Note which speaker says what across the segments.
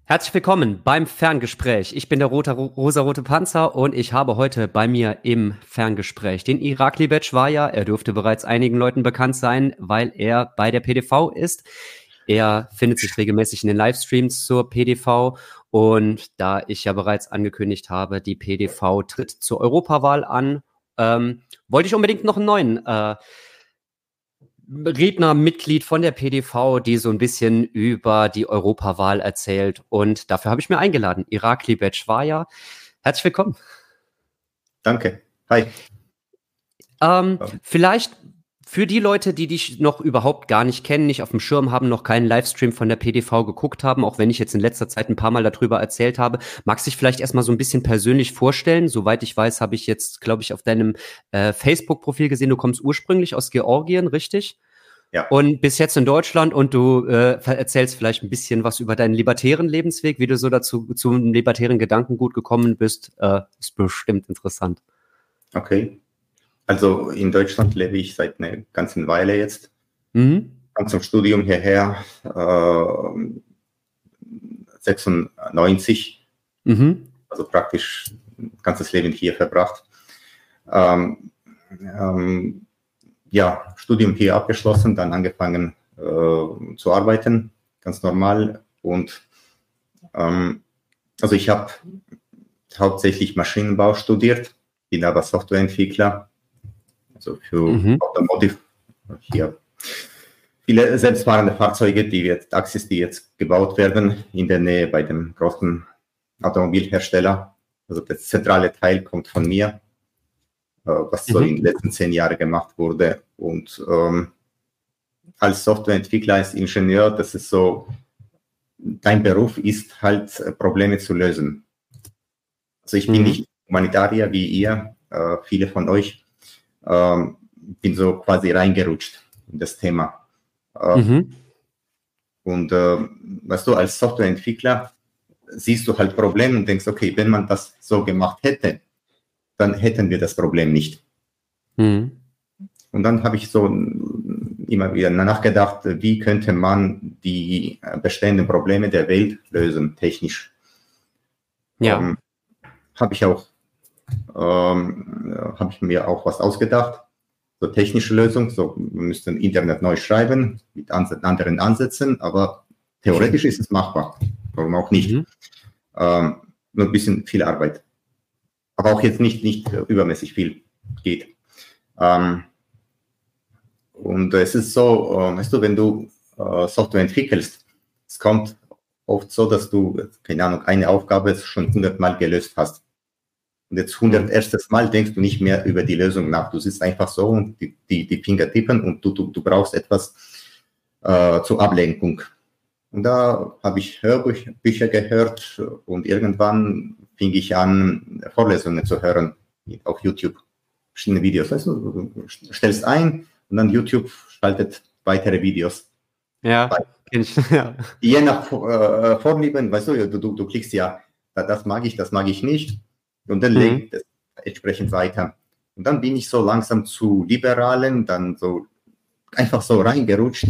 Speaker 1: Herzlich willkommen beim Ferngespräch. Ich bin der rosarote Panzer und ich habe heute bei mir im Ferngespräch den Irakli Becvaja. Er dürfte bereits einigen Leuten bekannt sein, weil er bei der PDV ist. Er findet sich regelmäßig in den Livestreams zur PDV und da ich ja bereits angekündigt habe, die PDV tritt zur Europawahl an, wollte ich unbedingt noch einen neuen Rednermitglied von der PDV, die so ein bisschen über die Europawahl erzählt. Und dafür habe ich mir eingeladen, Irakli Becvaja. Herzlich willkommen.
Speaker 2: Danke. Hi.
Speaker 1: Vielleicht für die Leute, die dich noch überhaupt gar nicht kennen, nicht auf dem Schirm haben, noch keinen Livestream von der PDV geguckt haben, auch wenn ich jetzt in letzter Zeit ein paar Mal darüber erzählt habe, magst du dich vielleicht erstmal so ein bisschen persönlich vorstellen? Soweit ich weiß, habe ich jetzt, glaube ich, auf deinem Facebook-Profil gesehen, du kommst ursprünglich aus Georgien, richtig?
Speaker 2: Ja.
Speaker 1: Und bist jetzt in Deutschland und du erzählst vielleicht ein bisschen was über deinen libertären Lebensweg, wie du so zum libertären Gedankengut gekommen bist. Ist bestimmt interessant.
Speaker 2: Okay. Also in Deutschland lebe ich seit einer ganzen Weile jetzt. Kam zum Studium hierher 96. Also praktisch ein ganzes Leben hier verbracht. Ja, Studium hier abgeschlossen, dann angefangen zu arbeiten, ganz normal. Und also ich habe hauptsächlich Maschinenbau studiert, bin aber Softwareentwickler, also für Automotive. Hier viele selbstfahrende Fahrzeuge, Taxis, die jetzt gebaut werden in der Nähe bei dem großen Automobilhersteller. Also der zentrale Teil kommt von mir, was so in den letzten 10 Jahren gemacht wurde. Und als Softwareentwickler, als Ingenieur, das ist so, dein Beruf ist halt, Probleme zu lösen. Also ich bin nicht Humanitarier wie ihr, viele von euch, bin so quasi reingerutscht in das Thema. Und weißt du, als Softwareentwickler siehst du halt Probleme und denkst, okay, wenn man das so gemacht hätte, dann hätten wir das Problem nicht. Und dann habe ich so immer wieder nachgedacht, wie könnte man die bestehenden Probleme der Welt lösen, technisch.
Speaker 1: Ja.
Speaker 2: Habe ich mir auch was ausgedacht, so technische Lösung, so wir müssten Internet neu schreiben, mit anderen Ansätzen, aber theoretisch ist es machbar, warum auch nicht. Nur ein bisschen viel Arbeit. Aber auch jetzt nicht übermäßig viel geht. Und es ist so, weißt du, wenn du Software entwickelst, es kommt oft so, dass du, keine Ahnung, eine Aufgabe schon 100 Mal gelöst hast. Und jetzt 101. Mal denkst du nicht mehr über die Lösung nach. Du sitzt einfach so und die Finger tippen und du brauchst etwas zur Ablenkung. Und da habe ich Hörbücher gehört und irgendwann fing ich an, Vorlesungen zu hören auf YouTube. Verschiedene Videos. Also, du stellst ein und dann YouTube schaltet weitere Videos.
Speaker 1: Ja, ja.
Speaker 2: Je nach Vorlieben, weißt du klickst ja, das mag ich nicht. Und dann legt es entsprechend weiter. Und dann bin ich so langsam zu Liberalen, dann so einfach so reingerutscht.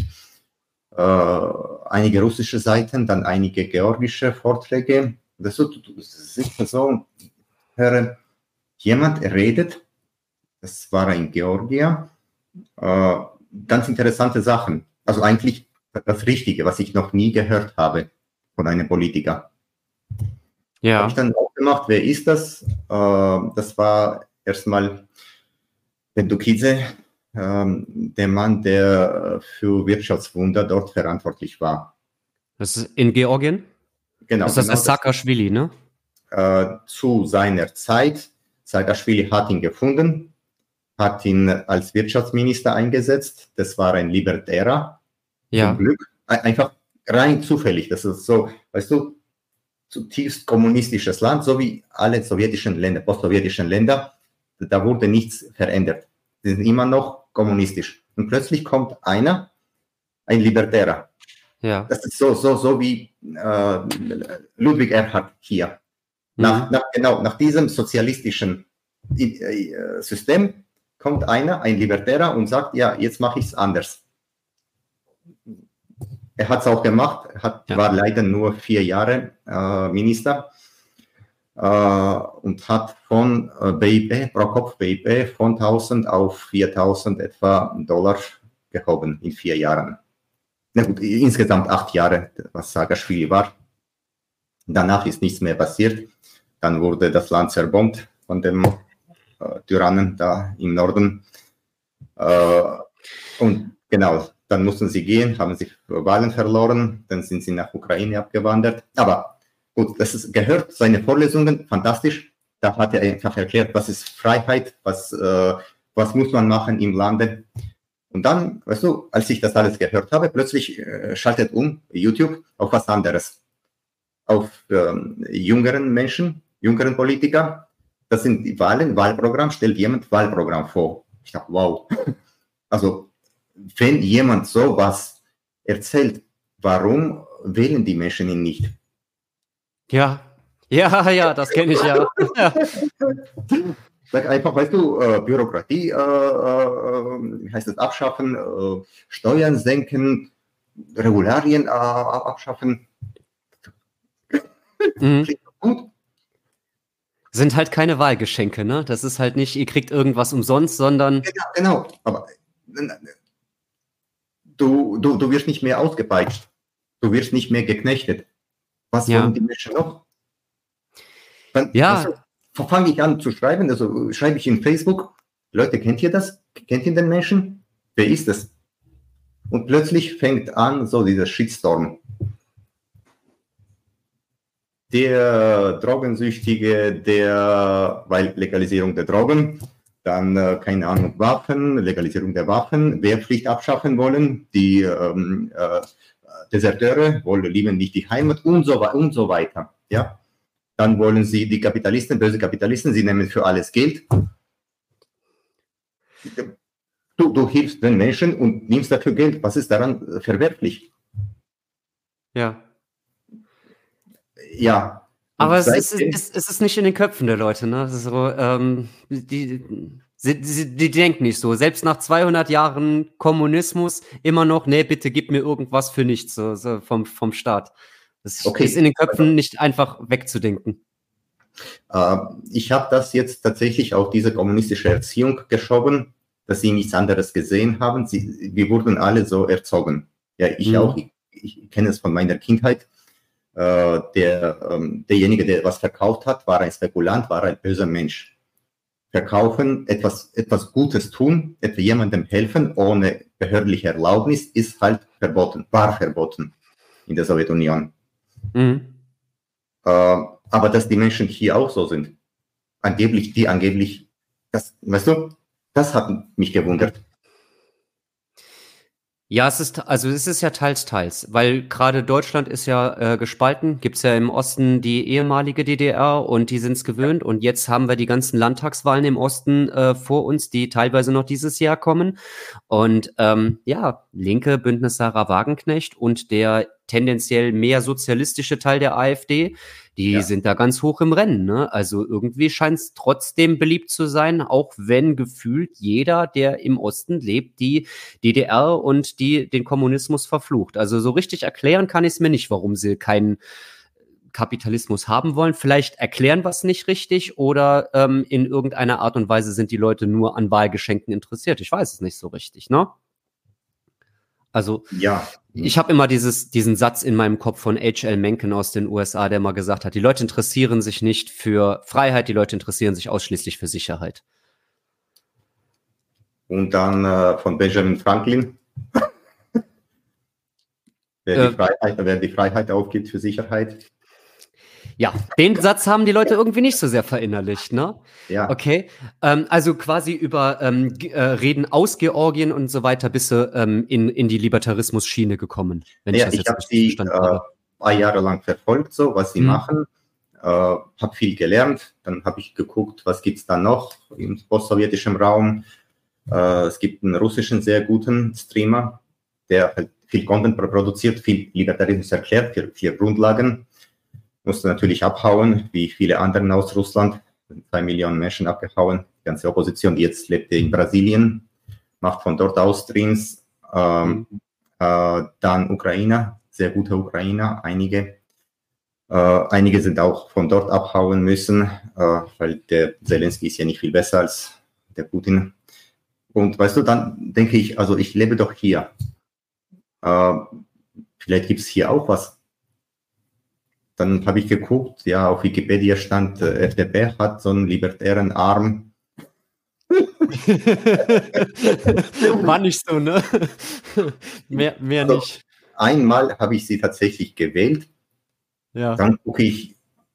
Speaker 2: Einige russische Seiten, dann einige georgische Vorträge. Du sitzt so, höre, jemand redet, das war ein Georgier, ganz interessante Sachen. Also eigentlich das Richtige, was ich noch nie gehört habe von einem Politiker.
Speaker 1: Ja.
Speaker 2: Habe ich dann auch gemacht, wer ist das? Das war erstmal Pendukidze, der Mann, der für Wirtschaftswunder dort verantwortlich war.
Speaker 1: Das ist in Georgien?
Speaker 2: Genau.
Speaker 1: Das ist das Saakashvili, ne?
Speaker 2: Zu seiner Zeit. Saakashvili hat ihn gefunden, hat ihn als Wirtschaftsminister eingesetzt. Das war ein Libertärer.
Speaker 1: Ja.
Speaker 2: Zum Glück. Einfach rein zufällig. Das ist so, weißt du, zutiefst kommunistisches Land, so wie alle sowjetischen Länder, postsowjetischen Länder. Da wurde nichts verändert. Sie sind immer noch kommunistisch. Und plötzlich kommt ein Libertärer.
Speaker 1: Ja.
Speaker 2: Das ist so wie Ludwig Erhard hier. Nach diesem sozialistischen System kommt ein Libertärer und sagt, ja, jetzt mache ich es anders. er hat es auch gemacht, war leider nur 4 Jahre Minister und hat von BIP, pro Kopf BIP, von 1.000 auf 4.000 etwa Dollar gehoben in 4 Jahren. Na gut, insgesamt 8 Jahre, was Saakashvili war. Danach ist nichts mehr passiert. Dann wurde das Land zerbombt von dem Tyrannen da im Norden. Und genau, dann mussten sie gehen, haben sie Wahlen verloren, dann sind sie nach Ukraine abgewandert. Aber gut, gehört seine Vorlesungen, fantastisch. Da hat er einfach erklärt, was ist Freiheit, was muss man machen im Lande. Und dann, weißt du, als ich das alles gehört habe, plötzlich schaltet YouTube auf was anderes. Auf jüngeren Menschen, jüngeren Politiker. Das sind die Wahlen, Wahlprogramm, stellt jemand Wahlprogramm vor. Ich dachte, wow. Also, wenn jemand sowas erzählt, warum wählen die Menschen ihn nicht?
Speaker 1: Ja, das kenne ich ja.
Speaker 2: Sag einfach, weißt du, Bürokratie, wie heißt das, abschaffen, Steuern senken, Regularien abschaffen.
Speaker 1: Klingt gut. Sind halt keine Wahlgeschenke, ne? Das ist halt nicht, ihr kriegt irgendwas umsonst, sondern...
Speaker 2: Genau. Aber du wirst nicht mehr ausgepeitscht. Du wirst nicht mehr geknechtet. Was wollen die Menschen noch? Dann, fange ich an zu schreiben, also schreibe ich in Facebook, Leute, kennt ihr das? Kennt ihr den Menschen? Wer ist das? Und plötzlich fängt an so dieser Shitstorm. Der Drogensüchtige, weil Legalisierung der Drogen, dann, keine Ahnung, Waffen, Legalisierung der Waffen, Wehrpflicht abschaffen wollen, die Deserteure wollen lieber nicht die Heimat und so weiter. Ja? Dann wollen sie die Kapitalisten, böse Kapitalisten, sie nehmen für alles Geld. Du hilfst den Menschen und nimmst dafür Geld. Was ist daran verwerflich?
Speaker 1: Ja.
Speaker 2: Ja.
Speaker 1: Aber es ist nicht in den Köpfen der Leute, ne? Das ist so, die denken nicht so. Selbst nach 200 Jahren Kommunismus immer noch, nee, bitte gib mir irgendwas für nichts, so vom Staat. Das ist in den Köpfen nicht einfach wegzudenken.
Speaker 2: Ich habe das jetzt tatsächlich auf diese kommunistische Erziehung geschoben, dass sie nichts anderes gesehen haben. Wir wurden alle so erzogen. Ja, ich auch. Ich kenne es von meiner Kindheit. Derjenige, der was verkauft hat, war ein Spekulant, war ein böser Mensch. Verkaufen, etwas Gutes tun, etwa jemandem helfen, ohne behördliche Erlaubnis, ist halt verboten, war verboten in der Sowjetunion. Aber dass die Menschen hier auch so sind, angeblich, das, weißt du, das hat mich gewundert.
Speaker 1: Ja, es ist ja teils, weil gerade Deutschland ist ja gespalten, gibt's ja im Osten die ehemalige DDR und die sind's gewöhnt und jetzt haben wir die ganzen Landtagswahlen im Osten vor uns, die teilweise noch dieses Jahr kommen und linke Bündnis Sarah Wagenknecht und der tendenziell mehr sozialistische Teil der AfD, die sind da ganz hoch im Rennen, ne? Also irgendwie scheint es trotzdem beliebt zu sein, auch wenn gefühlt jeder, der im Osten lebt, die DDR und den Kommunismus verflucht. Also so richtig erklären kann ich es mir nicht, warum sie keinen Kapitalismus haben wollen. Vielleicht erklären wir es nicht richtig oder in irgendeiner Art und Weise sind die Leute nur an Wahlgeschenken interessiert. Ich weiß es nicht so richtig, ne? Also ich habe immer diesen Satz in meinem Kopf von H.L. Mencken aus den USA, der mal gesagt hat, die Leute interessieren sich nicht für Freiheit, die Leute interessieren sich ausschließlich für Sicherheit.
Speaker 2: Und dann von Benjamin Franklin, wer die Freiheit aufgibt für Sicherheit.
Speaker 1: Ja, den Satz haben die Leute irgendwie nicht so sehr verinnerlicht, ne?
Speaker 2: Ja.
Speaker 1: Okay, also quasi über Reden aus Georgien und so weiter bist du in die Libertarismus-Schiene gekommen. Wenn ich
Speaker 2: habe sie 2 Jahre lang verfolgt, so was sie machen, habe viel gelernt, dann habe ich geguckt, was gibt's da noch im postsowjetischen Raum. Es gibt einen russischen sehr guten Streamer, der halt viel Content produziert, viel Libertarismus erklärt, viel Grundlagen. Musste natürlich abhauen, wie viele anderen aus Russland. 2 Millionen Menschen abgehauen, die ganze Opposition. Jetzt lebt er in Brasilien, macht von dort aus Streams. Dann Ukrainer, sehr gute Ukrainer, einige. Einige sind auch von dort abhauen müssen, weil der Zelensky ist ja nicht viel besser als der Putin. Und weißt du, dann denke ich, also ich lebe doch hier. Vielleicht gibt es hier auch was. Dann habe ich geguckt, ja, auf Wikipedia stand, FDP hat so einen libertären Arm.
Speaker 1: War nicht so, ne? mehr also, nicht.
Speaker 2: Einmal habe ich sie tatsächlich gewählt.
Speaker 1: Ja.
Speaker 2: Dann gucke ich.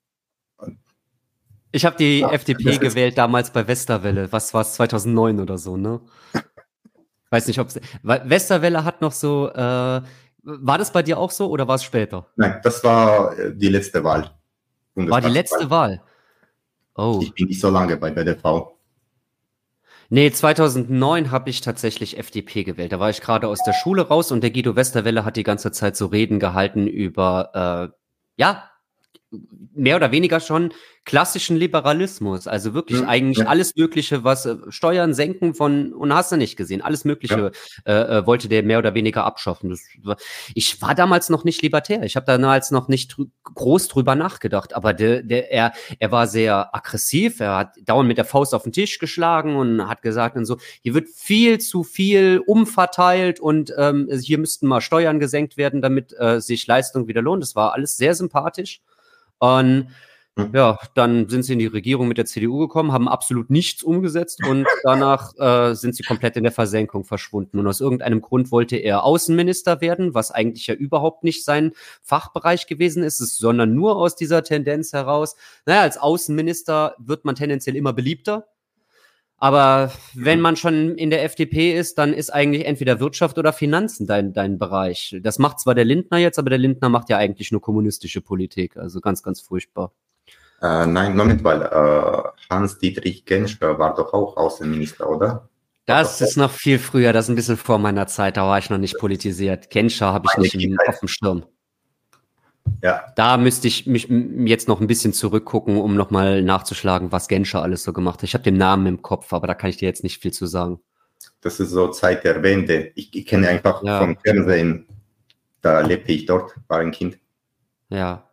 Speaker 1: Ich habe die FDP gewählt damals bei Westerwelle. Was war es, 2009 oder so, ne? Weiß nicht, ob Westerwelle hat noch so. War das bei dir auch so oder war es später?
Speaker 2: Nein, das war die letzte Wahl.
Speaker 1: War die letzte Wahl?
Speaker 2: Oh. Ich bin nicht so lange bei BDV.
Speaker 1: Nee, 2009 habe ich tatsächlich FDP gewählt. Da war ich gerade aus der Schule raus und der Guido Westerwelle hat die ganze Zeit so Reden gehalten über, mehr oder weniger schon klassischen Liberalismus. Also wirklich eigentlich alles Mögliche, was Steuern senken und hast du nicht gesehen. Alles Mögliche wollte der mehr oder weniger abschaffen. Ich war damals noch nicht libertär. Ich habe damals noch nicht groß drüber nachgedacht. Aber er war sehr aggressiv. Er hat dauernd mit der Faust auf den Tisch geschlagen und hat gesagt und so, hier wird viel zu viel umverteilt und hier müssten mal Steuern gesenkt werden, damit sich Leistung wieder lohnt. Das war alles sehr sympathisch. Und ja, dann sind sie in die Regierung mit der CDU gekommen, haben absolut nichts umgesetzt und danach sind sie komplett in der Versenkung verschwunden. Und aus irgendeinem Grund wollte er Außenminister werden, was eigentlich ja überhaupt nicht sein Fachbereich gewesen ist, sondern nur aus dieser Tendenz heraus. Naja, als Außenminister wird man tendenziell immer beliebter. Aber wenn man schon in der FDP ist, dann ist eigentlich entweder Wirtschaft oder Finanzen dein Bereich. Das macht zwar der Lindner jetzt, aber der Lindner macht ja eigentlich nur kommunistische Politik. Also ganz, ganz furchtbar.
Speaker 2: Nein, Moment, weil Hans-Dietrich Genscher war doch auch Außenminister, oder?
Speaker 1: Das ist noch viel früher, das ist ein bisschen vor meiner Zeit, da war ich noch nicht politisiert. Genscher habe ich nicht auf dem Schirm. Ja. Da müsste ich mich jetzt noch ein bisschen zurückgucken, um nochmal nachzuschlagen, was Genscher alles so gemacht hat. Ich habe den Namen im Kopf, aber da kann ich dir jetzt nicht viel zu sagen.
Speaker 2: Das ist so Zeit der Wende. Ich kenne einfach vom Fernsehen, da lebte ich dort, war ein Kind.
Speaker 1: Ja.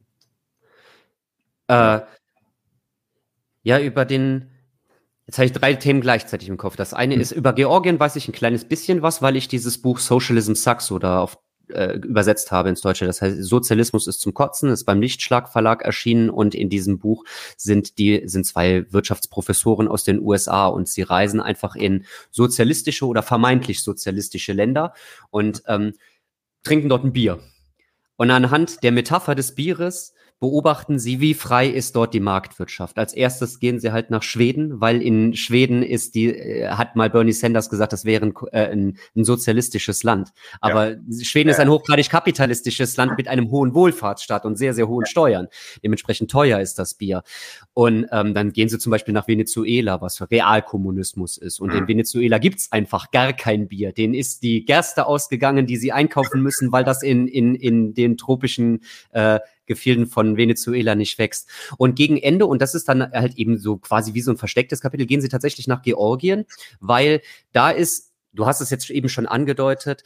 Speaker 1: Jetzt habe ich 3 Themen gleichzeitig im Kopf. Das eine ist, über Georgien weiß ich ein kleines bisschen was, weil ich dieses Buch Socialism Sucks oder übersetzt habe ins Deutsche. Das heißt, Sozialismus ist zum Kotzen, ist beim Lichtschlag Verlag erschienen und in diesem Buch sind 2 Wirtschaftsprofessoren aus den USA und sie reisen einfach in sozialistische oder vermeintlich sozialistische Länder und trinken dort ein Bier. Und anhand der Metapher des Bieres beobachten sie, wie frei ist dort die Marktwirtschaft. Als erstes gehen sie halt nach Schweden, weil in Schweden hat mal Bernie Sanders gesagt, das wäre ein sozialistisches Land. Aber Schweden ist ein hochgradig kapitalistisches Land mit einem hohen Wohlfahrtsstaat und sehr, sehr hohen Steuern. Dementsprechend teuer ist das Bier. Und dann gehen sie zum Beispiel nach Venezuela, was für Realkommunismus ist. Und in Venezuela gibt's einfach gar kein Bier. Denen ist die Gerste ausgegangen, die sie einkaufen müssen, weil das in den tropischen Gefilden von Venezuela nicht wächst. Und gegen Ende, und das ist dann halt eben so quasi wie so ein verstecktes Kapitel, gehen sie tatsächlich nach Georgien, weil da ist, du hast es jetzt eben schon angedeutet,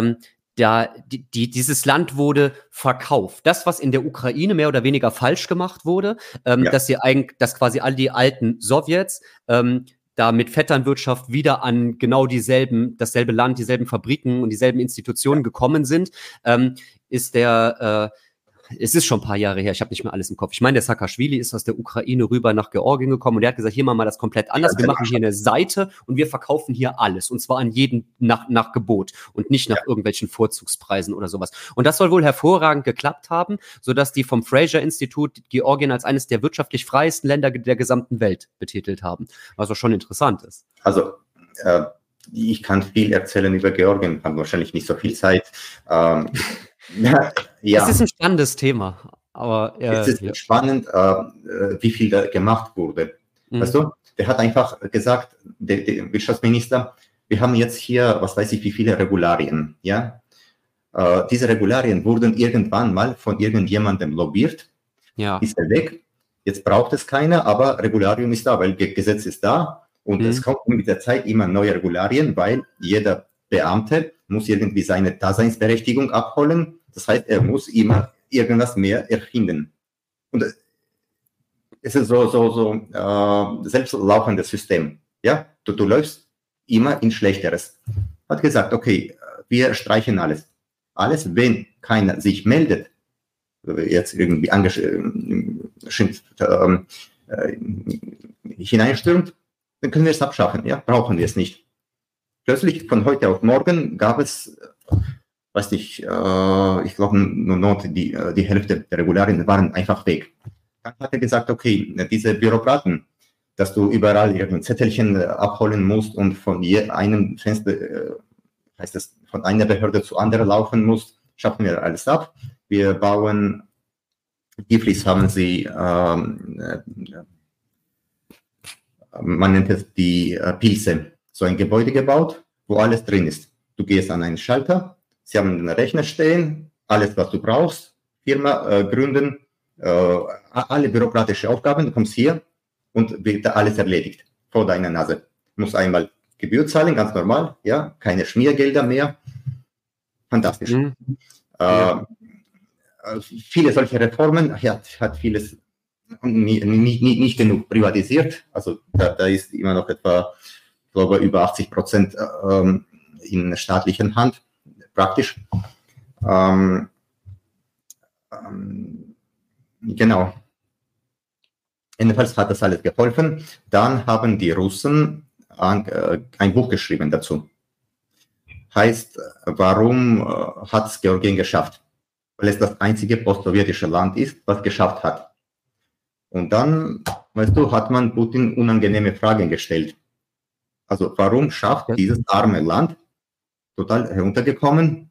Speaker 1: dieses Land wurde verkauft. Das, was in der Ukraine mehr oder weniger falsch gemacht wurde, dass quasi all die alten Sowjets da mit Vetternwirtschaft wieder an genau dasselbe Land, dieselben Fabriken und dieselben Institutionen gekommen sind, ist es ist schon ein paar Jahre her, ich habe nicht mehr alles im Kopf. Ich meine, der Saakashvili ist aus der Ukraine rüber nach Georgien gekommen und der hat gesagt, hier machen wir das komplett anders. Wir machen hier eine Seite und wir verkaufen hier alles. Und zwar an jeden nach Gebot und nicht nach irgendwelchen Vorzugspreisen oder sowas. Und das soll wohl hervorragend geklappt haben, sodass die vom Fraser-Institut Georgien als eines der wirtschaftlich freiesten Länder der gesamten Welt betitelt haben. Was auch schon interessant ist.
Speaker 2: Also, ich kann viel erzählen über Georgien, habe wahrscheinlich nicht so viel Zeit.
Speaker 1: Es ist ein spannendes Thema. Aber
Speaker 2: es ist spannend, wie viel da gemacht wurde. Weißt du, der hat einfach gesagt, der Wirtschaftsminister, wir haben jetzt hier, was weiß ich, wie viele Regularien. Ja? Diese Regularien wurden irgendwann mal von irgendjemandem lobbyiert. Ja. Ist er weg. Jetzt braucht es keine, aber Regularium ist da, weil Gesetz ist da. Und es kommt mit der Zeit immer neue Regularien, weil jeder Beamte muss irgendwie seine Daseinsberechtigung abholen. Das heißt, er muss immer irgendwas mehr erfinden. Und es ist so selbstlaufendes System. Ja, du läufst immer in Schlechteres. Hat gesagt, okay, wir streichen alles. Alles, wenn keiner sich meldet, jetzt irgendwie hineinstürmt, dann können wir es abschaffen. Ja, brauchen wir es nicht. Plötzlich von heute auf morgen gab es, weiß nicht, ich glaube nur die Hälfte der Regularien waren einfach weg. Dann hat er gesagt, okay, diese Bürokraten, dass du überall irgendein Zettelchen abholen musst und von einem Fenster, heißt es, von einer Behörde zu anderen laufen musst, schaffen wir alles ab. Wir bauen, Giflis haben sie, man nennt es die Pilze, so ein Gebäude gebaut, wo alles drin ist. Du gehst an einen Schalter, sie haben einen Rechner stehen, alles, was du brauchst, Firma gründen, alle bürokratische Aufgaben, du kommst hier und wird alles erledigt vor deiner Nase. Du musst einmal Gebühr zahlen, ganz normal, ja, keine Schmiergelder mehr. Fantastisch. Viele solche Reformen hat vieles nicht genug privatisiert. Also da ist immer noch etwa, ich glaube, über 80% in staatlicher Hand, praktisch. Genau. Jedenfalls hat das alles geholfen. Dann haben die Russen ein Buch geschrieben dazu. Heißt, warum hat es Georgien geschafft? Weil es das einzige post-sowjetische Land ist, was geschafft hat. Und dann, weißt du, hat man Putin unangenehme Fragen gestellt. Also warum schafft dieses arme Land, total heruntergekommen,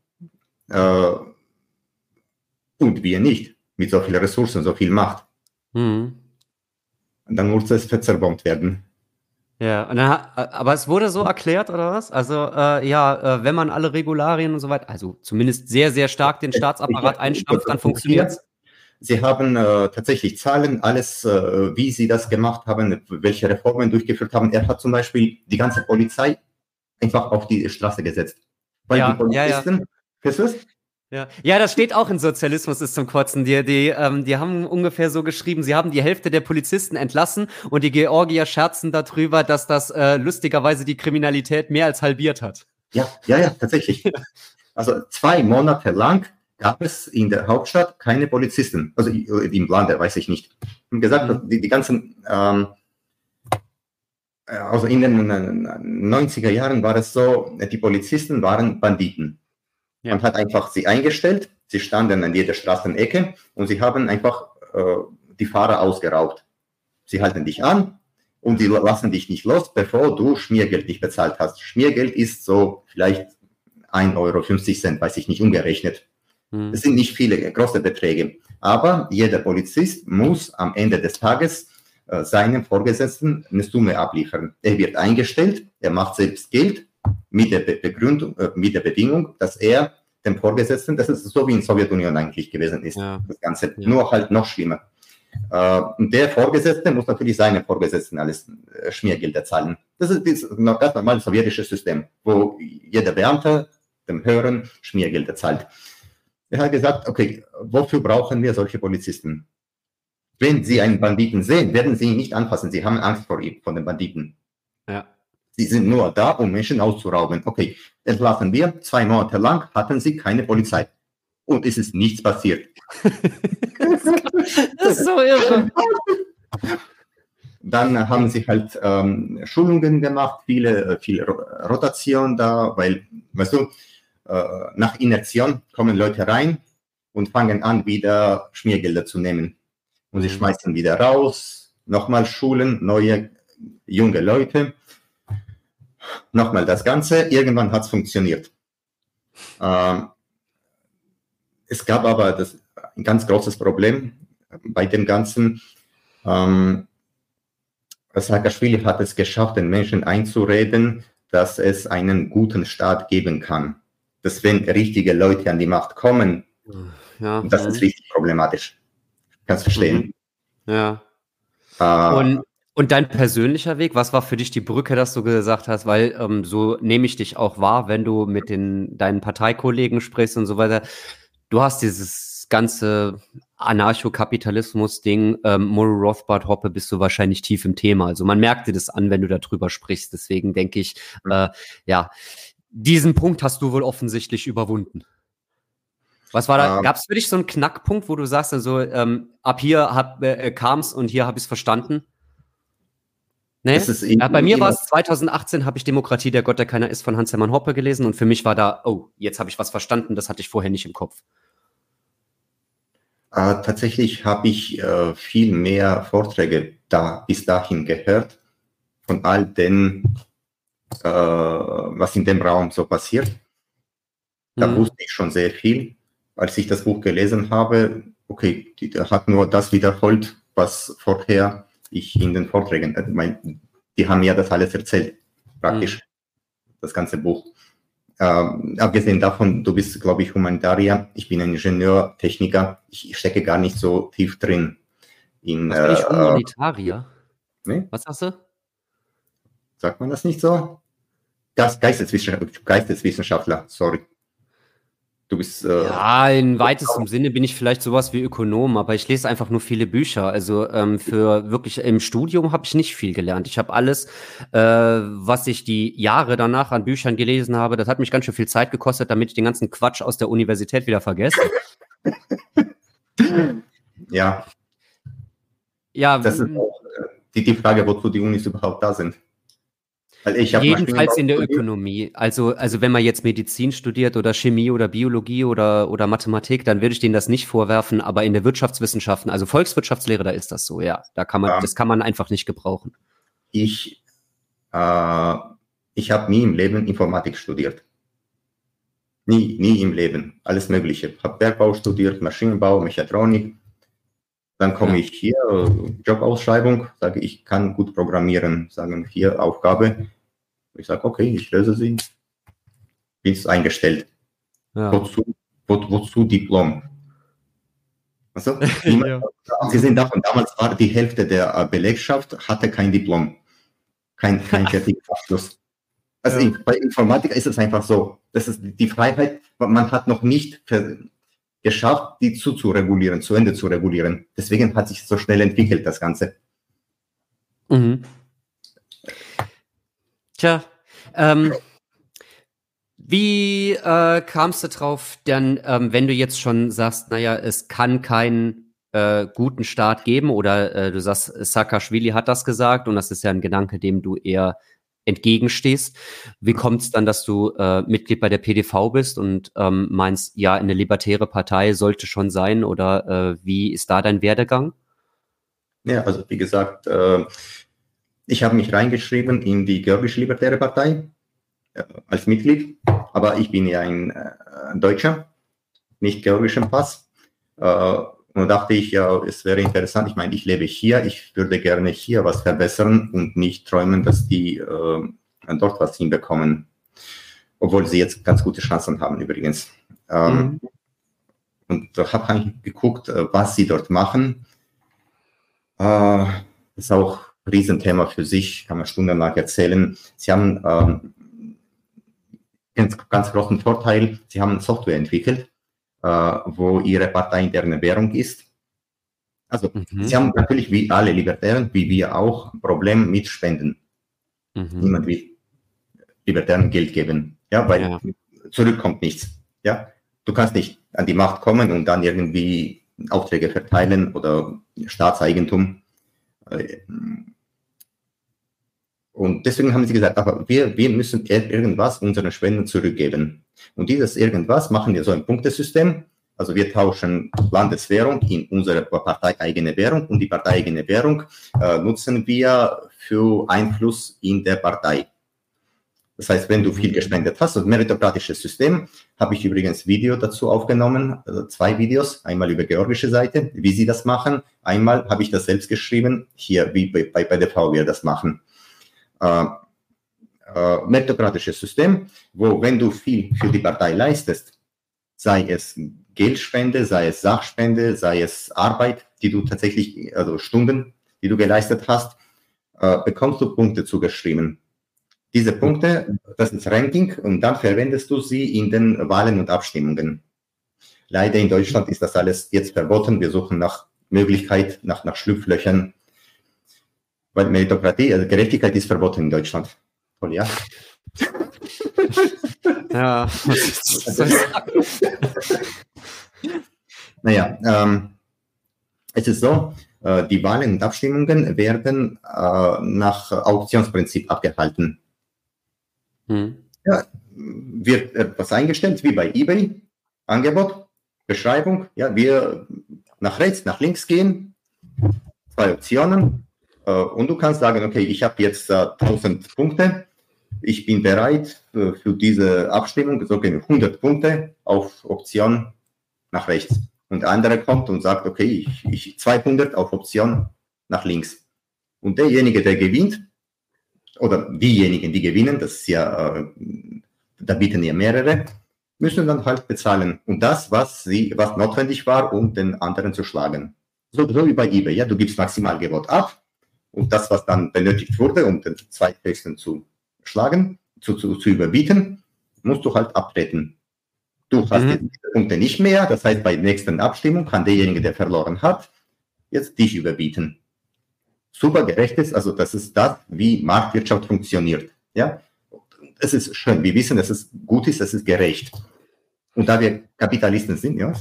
Speaker 2: und wir nicht, mit so vielen Ressourcen, so viel Macht. Und dann musste es verzerrbombt werden.
Speaker 1: Ja, und dann aber es wurde so erklärt, oder was? Also, wenn man alle Regularien und so weiter, also zumindest sehr, sehr stark den Staatsapparat einstampft, dann funktioniert es.
Speaker 2: Sie haben tatsächlich Zahlen, alles, wie sie das gemacht haben, welche Reformen durchgeführt haben. Er hat zum Beispiel die ganze Polizei einfach auf die Straße gesetzt. Weil die Polizisten,
Speaker 1: Ja, das steht auch in Sozialismus ist zum Kotzen. Die haben ungefähr so geschrieben, sie haben die Hälfte der Polizisten entlassen und die Georgier scherzen darüber, dass das lustigerweise die Kriminalität mehr als halbiert hat.
Speaker 2: Ja, tatsächlich. Also 2 Monate lang gab es in der Hauptstadt keine Polizisten. Also im Lande, weiß ich nicht. Und gesagt, dass die ganzen, also in den 90er Jahren war es so, die Polizisten waren Banditen. Man hat einfach sie eingestellt, sie standen an jeder Straßenecke und sie haben einfach die Fahrer ausgeraubt. Sie halten dich an und sie lassen dich nicht los, bevor du Schmiergeld nicht bezahlt hast. Schmiergeld ist so vielleicht 1,50 €, weiß ich nicht, umgerechnet. Das sind nicht viele große Beträge. Aber jeder Polizist muss am Ende des Tages seinem Vorgesetzten eine Summe abliefern. Er wird eingestellt, er macht selbst Geld, mit der Begründung, mit der Bedingung, dass er dem Vorgesetzten, das ist so wie in der Sowjetunion eigentlich gewesen ist, das Ganze, nur halt noch schlimmer. Und der Vorgesetzte muss natürlich seinen Vorgesetzten alles Schmiergelder zahlen. Das ist das ganz normale sowjetische System, wo jeder Beamte dem Höheren Schmiergelder zahlt. Er hat gesagt, okay, wofür brauchen wir solche Polizisten? Wenn Sie einen Banditen sehen, werden Sie ihn nicht anfassen. Sie haben Angst vor ihm, von den Banditen.
Speaker 1: Ja.
Speaker 2: Sie sind nur da, um Menschen auszurauben. Okay, entlassen wir. 2 Monate lang hatten sie keine Polizei. Und es ist nichts passiert.
Speaker 1: Das ist so irre.
Speaker 2: Dann haben sie halt Schulungen gemacht, viel Rotation da, weil, weißt du, nach Inertion kommen Leute rein und fangen an, wieder Schmiergelder zu nehmen. Und sie schmeißen wieder raus, nochmal Schulen, neue, junge Leute. Nochmal das Ganze, irgendwann hat es funktioniert. Es gab aber ein ganz großes Problem bei dem Ganzen. Saakashvili hat es geschafft, den Menschen einzureden, dass es einen guten Staat geben kann. Dass wenn richtige Leute an die Macht kommen, das ist richtig problematisch. Kannst verstehen.
Speaker 1: Ja. Und dein persönlicher Weg, was war für dich die Brücke, dass du gesagt hast, weil so nehme ich dich auch wahr, wenn du mit deinen Parteikollegen sprichst und so weiter. Du hast dieses ganze Anarchokapitalismus-Ding, Murray Rothbard, Hoppe, bist du wahrscheinlich tief im Thema. Also man merkt dir das an, wenn du darüber sprichst. Deswegen denke ich, ja, diesen Punkt hast du wohl offensichtlich überwunden. Was war da? Gab es für dich so einen Knackpunkt, wo du sagst, also ab hier kam's und hier habe ich es verstanden? Nee? Bei mir war es 2018, habe ich Demokratie, der Gott, der keiner ist, von Hans-Hermann Hoppe gelesen und für mich war da, oh, jetzt habe ich was verstanden, das hatte ich vorher nicht im Kopf.
Speaker 2: Tatsächlich habe ich viel mehr Vorträge bis dahin gehört von all dem, was in dem Raum so passiert. Da wusste ich schon sehr viel. Als ich das Buch gelesen habe, okay, der hat nur das wiederholt, was vorher ich in den Vorträgen, die haben ja das alles erzählt, praktisch, das ganze Buch. Abgesehen davon, du bist, glaube ich, Humanitarier, ich bin ein Ingenieur, Techniker, ich stecke gar nicht so tief drin.
Speaker 1: Was bin ich, Humanitarier?
Speaker 2: Ne?
Speaker 1: Was sagst du?
Speaker 2: Sagt man das nicht so? Geisteswissenschaftler, sorry. Du bist,
Speaker 1: ja, in weitestem Sinne bin ich vielleicht sowas wie Ökonom, aber ich lese einfach nur viele Bücher. Also für wirklich im Studium habe ich nicht viel gelernt. Ich habe alles, was ich die Jahre danach an Büchern gelesen habe, das hat mich ganz schön viel Zeit gekostet, damit ich den ganzen Quatsch aus der Universität wieder vergesse.
Speaker 2: Ja.
Speaker 1: Ja,
Speaker 2: das ist auch die Frage, wozu die Unis überhaupt da sind.
Speaker 1: Jedenfalls in der Ökonomie. Also wenn man jetzt Medizin studiert oder Chemie oder Biologie oder Mathematik, dann würde ich denen das nicht vorwerfen, aber in der Wirtschaftswissenschaften, also Volkswirtschaftslehre, da ist das so, ja. Das kann man einfach nicht gebrauchen.
Speaker 2: Ich habe nie im Leben Informatik studiert. Nie im Leben. Alles Mögliche. Ich habe Bergbau studiert, Maschinenbau, Mechatronik. Dann komme ich hier, Jobausschreibung, sage ich kann gut programmieren, sagen hier Aufgabe. Ich sage, okay, ich löse sie. Bin eingestellt. Ja. Wozu Diplom? Also, abgesehen davon, damals war die Hälfte der Belegschaft hatte kein Diplom. Kein Fertigabschluss. Also bei Informatik ist es einfach so. Das ist die Freiheit, man hat noch nicht geschafft, die zu Ende zu regulieren. Deswegen hat sich so schnell entwickelt, das Ganze.
Speaker 1: Mhm. Tja, wie kamst du drauf, denn wenn du jetzt schon sagst, naja, es kann keinen guten Staat geben oder du sagst, Saakashvili hat das gesagt und das ist ja ein Gedanke, dem du eher entgegenstehst. Wie kommt es dann, dass du Mitglied bei der PDV bist und meinst, ja, eine libertäre Partei sollte schon sein oder wie ist da dein Werdegang?
Speaker 2: Ja, also wie gesagt, ich habe mich reingeschrieben in die Georgische Libertäre Partei als Mitglied, aber ich bin ja ein Deutscher, nicht georgischen Pass. Und dachte ich, ja, es wäre interessant, ich meine, ich lebe hier, ich würde gerne hier was verbessern und nicht träumen, dass die dort was hinbekommen, obwohl sie jetzt ganz gute Chancen haben übrigens. Und habe eigentlich geguckt, was sie dort machen. Das ist auch ein Riesenthema für sich, kann man stundenlang erzählen. Sie haben ganz großen Vorteil, sie haben Software entwickelt, wo ihre parteiinterne Währung ist. Also sie haben natürlich wie alle Libertären, wie wir auch, ein Problem mit Spenden. Niemand will Libertären Geld geben, ja, weil zurückkommt nichts. Ja, du kannst nicht an die Macht kommen und dann irgendwie Aufträge verteilen oder Staatseigentum. Und deswegen haben sie gesagt, aber wir müssen irgendwas unseren Spenden zurückgeben. Und dieses irgendwas machen wir so ein Punktesystem. Also wir tauschen Landeswährung in unsere parteieigene Währung und die parteieigene Währung nutzen wir für Einfluss in der Partei. Das heißt, wenn du viel gespendet hast, ein meritokratisches System, habe ich übrigens Video dazu aufgenommen, also 2 Videos, einmal über georgische Seite, wie sie das machen, einmal habe ich das selbst geschrieben, hier wie bei der V, wie wir das machen. Meritokratisches System, wo wenn du viel für die Partei leistest, sei es Geldspende, sei es Sachspende, sei es Arbeit, die du tatsächlich, also Stunden, die du geleistet hast, bekommst du Punkte zugeschrieben. Diese Punkte, das ist Ranking, und dann verwendest du sie in den Wahlen und Abstimmungen. Leider in Deutschland ist das alles jetzt verboten. Wir suchen nach Möglichkeit, nach Schlupflöchern. Weil Meritokratie, also Gerechtigkeit ist verboten in Deutschland. Toll, ja?
Speaker 1: Ja, was soll ich sagen?
Speaker 2: Naja, es ist so, die Wahlen und Abstimmungen werden nach Auktionsprinzip abgehalten. Ja, wird etwas eingestellt, wie bei eBay, Angebot, Beschreibung, ja, wir nach rechts, nach links gehen, 2 Optionen, und du kannst sagen, okay, ich habe jetzt 1000 Punkte, ich bin bereit für diese Abstimmung, so 100 Punkte auf Option nach rechts. Und der andere kommt und sagt, okay, ich 200 auf Option nach links. Und derjenige, der gewinnt, oder diejenigen, die gewinnen, das ist ja, da bieten ja mehrere, müssen dann halt bezahlen. Und das, was notwendig war, um den anderen zu schlagen. So wie bei eBay, ja, du gibst Maximalgebot ab, und das, was dann benötigt wurde, um den Zweithöchsten zu schlagen, zu überbieten, musst du halt abtreten. Du hast jetzt diese Punkte nicht mehr, das heißt, bei der nächsten Abstimmung kann derjenige, der verloren hat, jetzt dich überbieten. Super gerecht ist, also das ist das, wie Marktwirtschaft funktioniert. Ja? Es ist schön, wir wissen, dass es gut ist, es ist gerecht. Und da wir Kapitalisten sind, ja.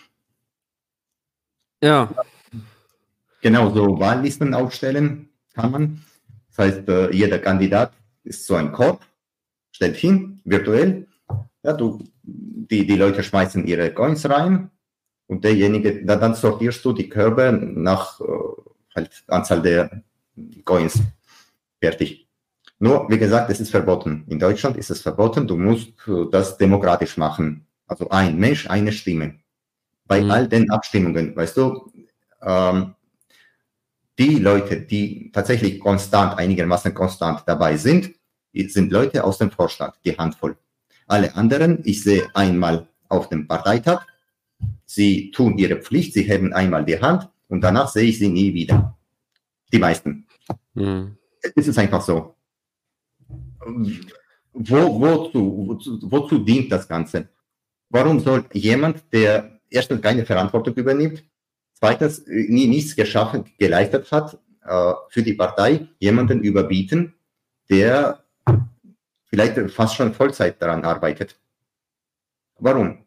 Speaker 1: Ja.
Speaker 2: Genau, so Wahllisten aufstellen kann man. Das heißt, jeder Kandidat ist so ein Korb, stellt hin, virtuell. Ja, die Leute schmeißen ihre Coins rein, und derjenige, dann sortierst du die Körbe nach halt Anzahl der Coins. Fertig. Nur, wie gesagt, es ist verboten. In Deutschland ist es verboten, du musst das demokratisch machen. Also ein Mensch, eine Stimme. Bei all den Abstimmungen, weißt du, die Leute, die tatsächlich einigermaßen konstant dabei sind Leute aus dem Vorstand, die Handvoll. Alle anderen, ich sehe einmal auf dem Parteitag, sie tun ihre Pflicht, sie heben einmal die Hand, und danach sehe ich sie nie wieder. Die meisten. Es ist einfach so. Wozu dient das Ganze? Warum soll jemand, der erstens keine Verantwortung übernimmt, zweitens nichts geleistet hat für die Partei, jemanden überbieten, der vielleicht fast schon Vollzeit daran arbeitet? Warum?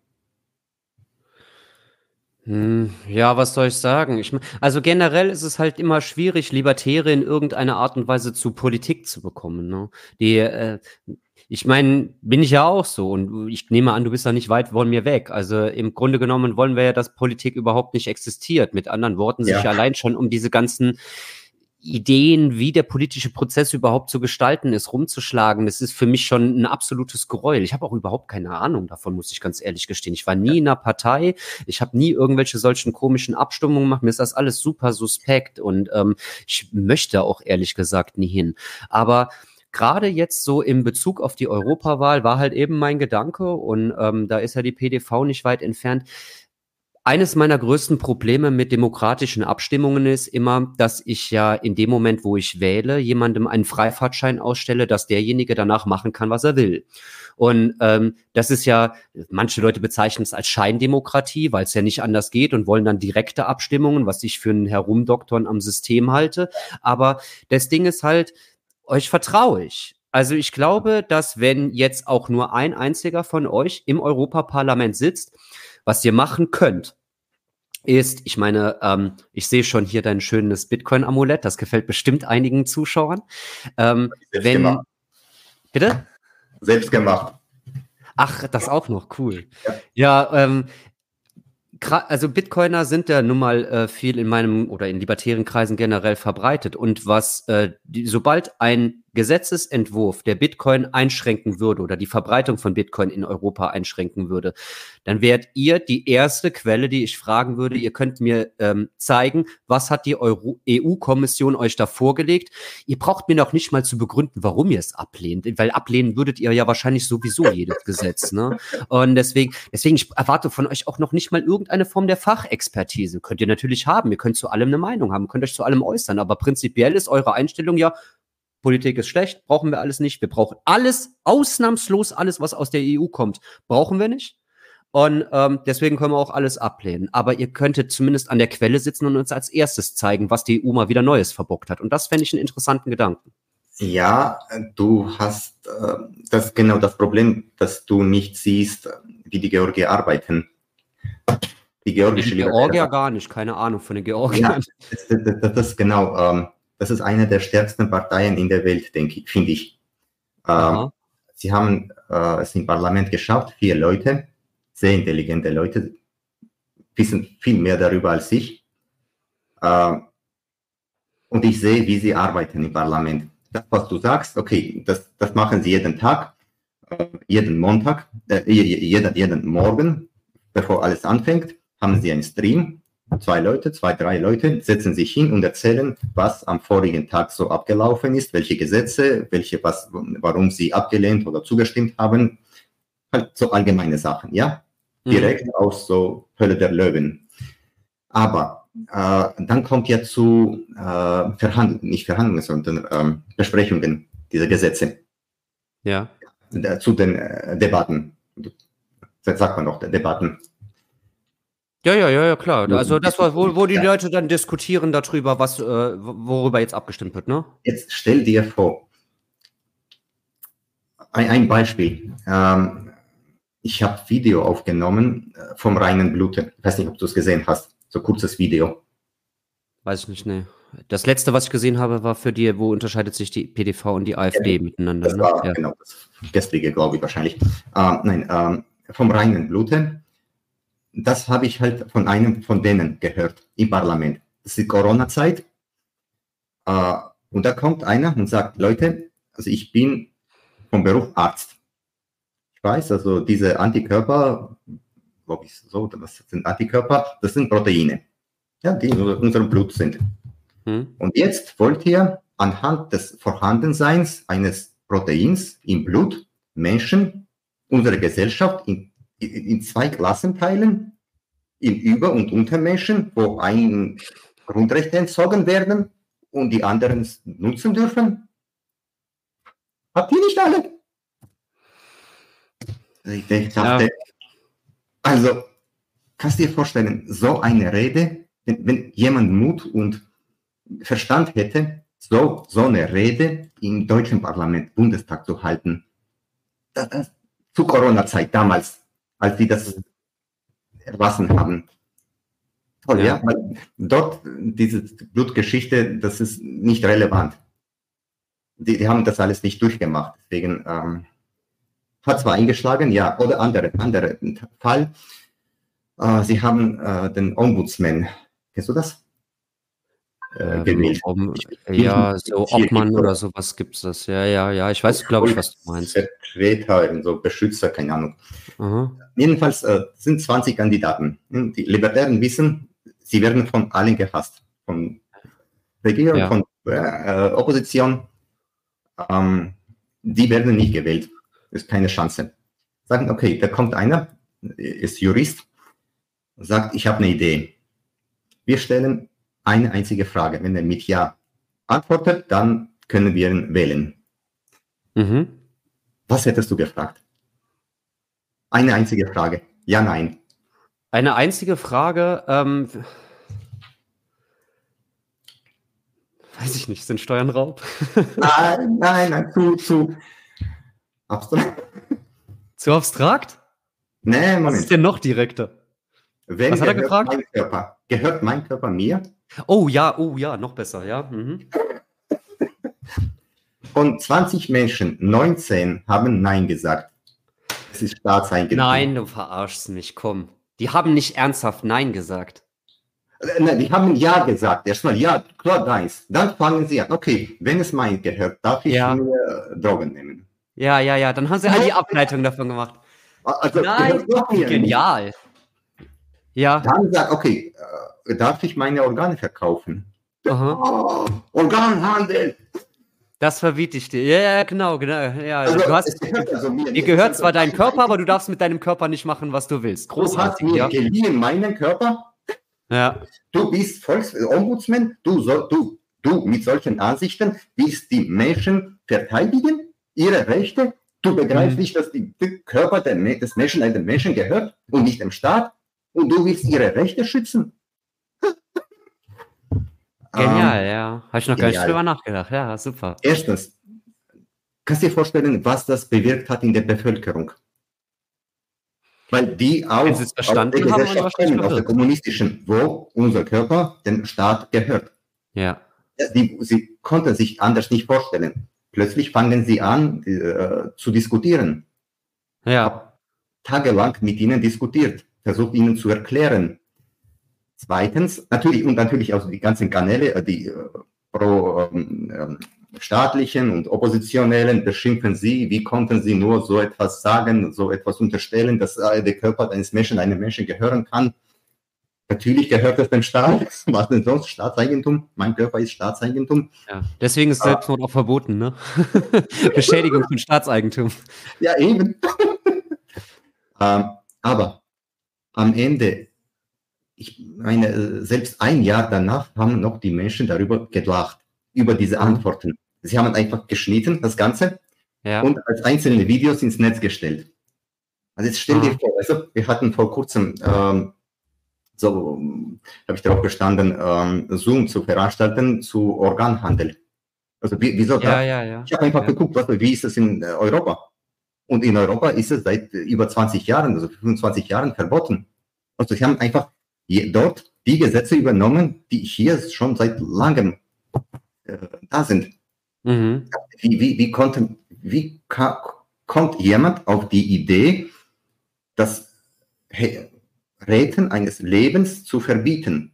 Speaker 1: Ja, was soll ich sagen? Also generell ist es halt immer schwierig, Libertäre in irgendeiner Art und Weise zu Politik zu bekommen. Ne? Ich meine, bin ich ja auch so, und ich nehme an, du bist da nicht weit von mir weg. Also im Grunde genommen wollen wir ja, dass Politik überhaupt nicht existiert. Mit anderen Worten, sich allein schon um diese ganzen Ideen, wie der politische Prozess überhaupt zu gestalten ist, rumzuschlagen, das ist für mich schon ein absolutes Gräuel. Ich habe auch überhaupt keine Ahnung davon, muss ich ganz ehrlich gestehen. Ich war nie in einer Partei, ich habe nie irgendwelche solchen komischen Abstimmungen gemacht, mir ist das alles super suspekt, und ich möchte auch ehrlich gesagt nie hin. Aber gerade jetzt so in Bezug auf die Europawahl war halt eben mein Gedanke, und da ist ja die PDV nicht weit entfernt. Eines meiner größten Probleme mit demokratischen Abstimmungen ist immer, dass ich ja in dem Moment, wo ich wähle, jemandem einen Freifahrtschein ausstelle, dass derjenige danach machen kann, was er will. Und das ist ja, manche Leute bezeichnen es als Scheindemokratie, weil es ja nicht anders geht, und wollen dann direkte Abstimmungen, was ich für ein Herumdoktern am System halte. Aber das Ding ist halt, euch vertraue ich. Also ich glaube, dass wenn jetzt auch nur ein einziger von euch im Europaparlament sitzt, was ihr machen könnt, ist, ich meine, ich sehe schon hier dein schönes Bitcoin-Amulett, das gefällt bestimmt einigen Zuschauern.
Speaker 2: Gemacht.
Speaker 1: Bitte?
Speaker 2: Selbst gemacht.
Speaker 1: Ach, das auch noch, cool. Ja, also Bitcoiner sind ja nun mal viel in meinem oder in libertären Kreisen generell verbreitet, und sobald ein Gesetzesentwurf, der Bitcoin einschränken würde oder die Verbreitung von Bitcoin in Europa einschränken würde, dann wärt ihr die erste Quelle, die ich fragen würde. Ihr könnt mir zeigen, was hat die EU-Kommission euch da vorgelegt. Ihr braucht mir noch nicht mal zu begründen, warum ihr es ablehnt, weil ablehnen würdet ihr ja wahrscheinlich sowieso jedes Gesetz. Ne? Und deswegen, ich erwarte von euch auch noch nicht mal irgendeine Form der Fachexpertise. Könnt ihr natürlich haben. Ihr könnt zu allem eine Meinung haben, könnt euch zu allem äußern. Aber prinzipiell ist eure Einstellung ja, Politik ist schlecht, brauchen wir alles nicht. Wir brauchen alles, ausnahmslos alles, was aus der EU kommt, brauchen wir nicht. Und deswegen können wir auch alles ablehnen. Aber ihr könntet zumindest an der Quelle sitzen und uns als erstes zeigen, was die EU mal wieder Neues verbockt hat. Und das fände ich einen interessanten Gedanken.
Speaker 2: Ja, du hast das genau das Problem, dass du nicht siehst, wie die Georgier arbeiten. Die
Speaker 1: Georgier gar nicht, keine Ahnung von den Georgiern.
Speaker 2: Ja, das ist genau. Das ist eine der stärksten Parteien in der Welt, finde ich. Sie haben es im Parlament geschafft, 4 Leute, sehr intelligente Leute, wissen viel mehr darüber als ich. Und ich sehe, wie sie arbeiten im Parlament. Das, was du sagst, okay, das machen sie jeden Tag, jeden Montag, jeden Morgen, bevor alles anfängt, haben sie einen Stream. 2 Leute, 2, 3 Leute setzen sich hin und erzählen, was am vorigen Tag so abgelaufen ist, welche Gesetze, warum sie abgelehnt oder zugestimmt haben. Halt so allgemeine Sachen, ja? Direkt aus so Höhle der Löwen. Aber dann kommt ja zu nicht Verhandlungen, sondern Besprechungen dieser Gesetze.
Speaker 1: Ja.
Speaker 2: Zu den Debatten. Sagt man doch, Debatten.
Speaker 1: Ja, klar. Also das war, wo die Leute dann diskutieren darüber, worüber jetzt abgestimmt wird, ne?
Speaker 2: Jetzt stell dir vor, ein Beispiel. Ich habe Video aufgenommen vom reinen Blute. Ich weiß nicht, ob du es gesehen hast. So kurzes Video.
Speaker 1: Weiß ich nicht, ne. Das letzte, was ich gesehen habe, war für die, wo unterscheidet sich die PDV und die AfD miteinander?
Speaker 2: Das war, genau, das gestrige, glaube ich, wahrscheinlich. Vom reinen Blute. Das habe ich halt von einem von denen gehört im Parlament. Das ist die Corona-Zeit. Und da kommt einer und sagt, Leute, also ich bin vom Beruf Arzt. Ich weiß, also diese Antikörper, glaube ich so, was sind Antikörper? Das sind Proteine, ja, die in unserem Blut sind. Und jetzt wollt ihr anhand des Vorhandenseins eines Proteins im Blut Menschen, unsere Gesellschaft in 2 Klassen teilen, in Über- und Untermenschen, wo ein Grundrechte entzogen werden und die anderen nutzen dürfen. Habt ihr nicht alle? Ich dachte, also kannst du dir vorstellen, so eine Rede, wenn jemand Mut und Verstand hätte, so eine Rede im deutschen Parlament, Bundestag zu halten, das zu Corona-Zeit damals, als die das erlassen haben. Toll, ja, weil dort diese Blutgeschichte, das ist nicht relevant. Die haben das alles nicht durchgemacht. Deswegen hat zwar eingeschlagen, ja, oder andere Fall. Sie haben den Ombudsman, kennst du das? Gewählt.
Speaker 1: Ja, so Obmann oder sowas gibt es das. Ja, ich weiß, glaube ich, was du meinst.
Speaker 2: Vertreter, so Beschützer, keine Ahnung. Jedenfalls sind 20 Kandidaten. Die Libertären wissen, sie werden von allen gehasst. Von Regierung, von Opposition. Die werden nicht gewählt. Ist keine Chance. Sagen, okay, da kommt einer, ist Jurist, sagt, ich habe eine Idee. Wir stellen eine einzige Frage. Wenn er mit Ja antwortet, dann können wir ihn wählen. Was hättest du gefragt? Eine einzige Frage. Ja, nein.
Speaker 1: Eine einzige Frage, weiß ich nicht, sind Steuern Raub?
Speaker 2: Nein, zu abstrakt.
Speaker 1: Zu abstrakt?
Speaker 2: Nee, Moment.
Speaker 1: Was ist denn noch direkter? Was hat er gefragt?
Speaker 2: Gehört mein Körper mir?
Speaker 1: Oh ja, noch besser, ja.
Speaker 2: Von 20 Menschen, 19 haben Nein gesagt. Es ist Staatseigentum.
Speaker 1: Nein, du verarschst mich, komm. Die haben nicht ernsthaft Nein gesagt.
Speaker 2: Nein, die haben ja gesagt. Erstmal ja, klar, deins. Dann fangen sie an. Okay, wenn es mein gehört, darf ich mir Drogen nehmen?
Speaker 1: Ja. Dann haben sie halt die Ableitung davon gemacht.
Speaker 2: Also,
Speaker 1: Nein, genial. Ja.
Speaker 2: Dann sagt, okay, darf ich meine Organe verkaufen?
Speaker 1: Oh,
Speaker 2: Organhandel.
Speaker 1: Das verbiete ich dir. Ja, genau. Ja,
Speaker 2: Also,
Speaker 1: dir gehört zwar dein Körper, aber du darfst mit deinem Körper nicht machen, was du willst.
Speaker 2: Großartig. Du hast mir geliehen meinen Körper.
Speaker 1: Ja.
Speaker 2: Du bist Volksombudsman. Du mit solchen Ansichten willst die Menschen verteidigen, ihre Rechte. Du begreifst nicht, dass der Körper des Menschen einem Menschen gehört und nicht dem Staat. Und du willst ihre Rechte schützen.
Speaker 1: Genial, ja. Habe ich noch gar nicht drüber nachgedacht. Ja, super.
Speaker 2: Erstens, kannst du dir vorstellen, was das bewirkt hat in der Bevölkerung? Weil die auch
Speaker 1: aus der Gesellschaft
Speaker 2: kommen, aus der kommunistischen, wo unser Körper dem Staat gehört.
Speaker 1: Ja.
Speaker 2: Sie konnten sich anders nicht vorstellen. Plötzlich fangen sie an zu diskutieren.
Speaker 1: Ja.
Speaker 2: Hab tagelang mit ihnen diskutiert, versucht ihnen zu erklären. Zweitens, natürlich auch die ganzen Kanäle, die pro staatlichen und oppositionellen beschimpfen sie, wie konnten sie nur so etwas sagen, so etwas unterstellen, dass der Körper eines Menschen einem Menschen gehören kann. Natürlich gehört es dem Staat, was denn sonst? Staatseigentum, mein Körper ist Staatseigentum.
Speaker 1: Ja, deswegen ist Selbstmord auch verboten, ne? Beschädigung von Staatseigentum.
Speaker 2: Ja, eben. Aber am Ende, ich meine, selbst ein Jahr danach haben noch die Menschen darüber gelacht, über diese Antworten. Sie haben einfach geschnitten, das Ganze, und als einzelne Videos ins Netz gestellt. Also jetzt stell dir vor, also wir hatten vor kurzem, habe ich darauf bestanden, Zoom zu veranstalten zu Organhandel. Also wieso das?
Speaker 1: Ja.
Speaker 2: Ich habe einfach geguckt, wie ist das in Europa? Und in Europa ist es seit über 20 Jahren, also 25 Jahren verboten. Also sie haben einfach dort die Gesetze übernommen, die hier schon seit langem da sind.
Speaker 1: Mhm.
Speaker 2: Wie kommt jemand auf die Idee, das Retten eines Lebens zu verbieten?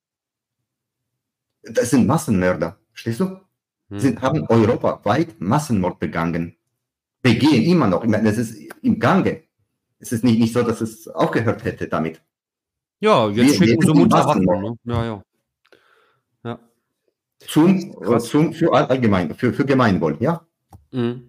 Speaker 2: Das sind Massenmörder, verstehst du? Sie haben europaweit Massenmord begehen immer noch. Ich meine, das ist im Gange. Es ist nicht so, dass es aufgehört hätte damit.
Speaker 1: Ja, jetzt schicken sie munter Waffen. Ne? Ja.
Speaker 2: Für allgemein, für Gemeinwohl, ja?
Speaker 1: Mhm.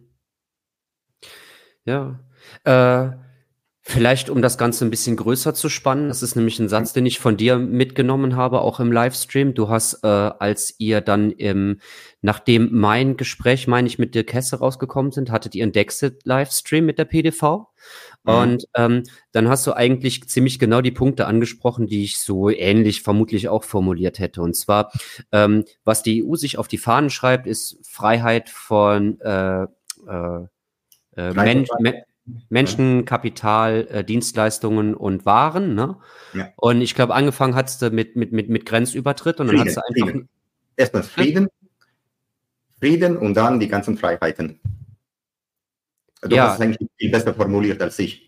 Speaker 1: Ja. Vielleicht, um das Ganze ein bisschen größer zu spannen, das ist nämlich ein Satz, den ich von dir mitgenommen habe, auch im Livestream. Du hast, als ihr dann nachdem mein Gespräch, meine ich, mit Dirk Hesse rausgekommen sind, hattet ihr einen Dexit-Livestream mit der PDV. Und dann hast du eigentlich ziemlich genau die Punkte angesprochen, die ich so ähnlich vermutlich auch formuliert hätte. Und zwar, was die EU sich auf die Fahnen schreibt, ist Freiheit von Menschen, Kapital, Dienstleistungen und Waren, ne?
Speaker 2: Ja.
Speaker 1: Und ich glaube, angefangen hat's mit Grenzübertritt und dann hat's einfach
Speaker 2: erstmal Frieden und dann die ganzen Freiheiten. Du hast es eigentlich viel besser formuliert als ich.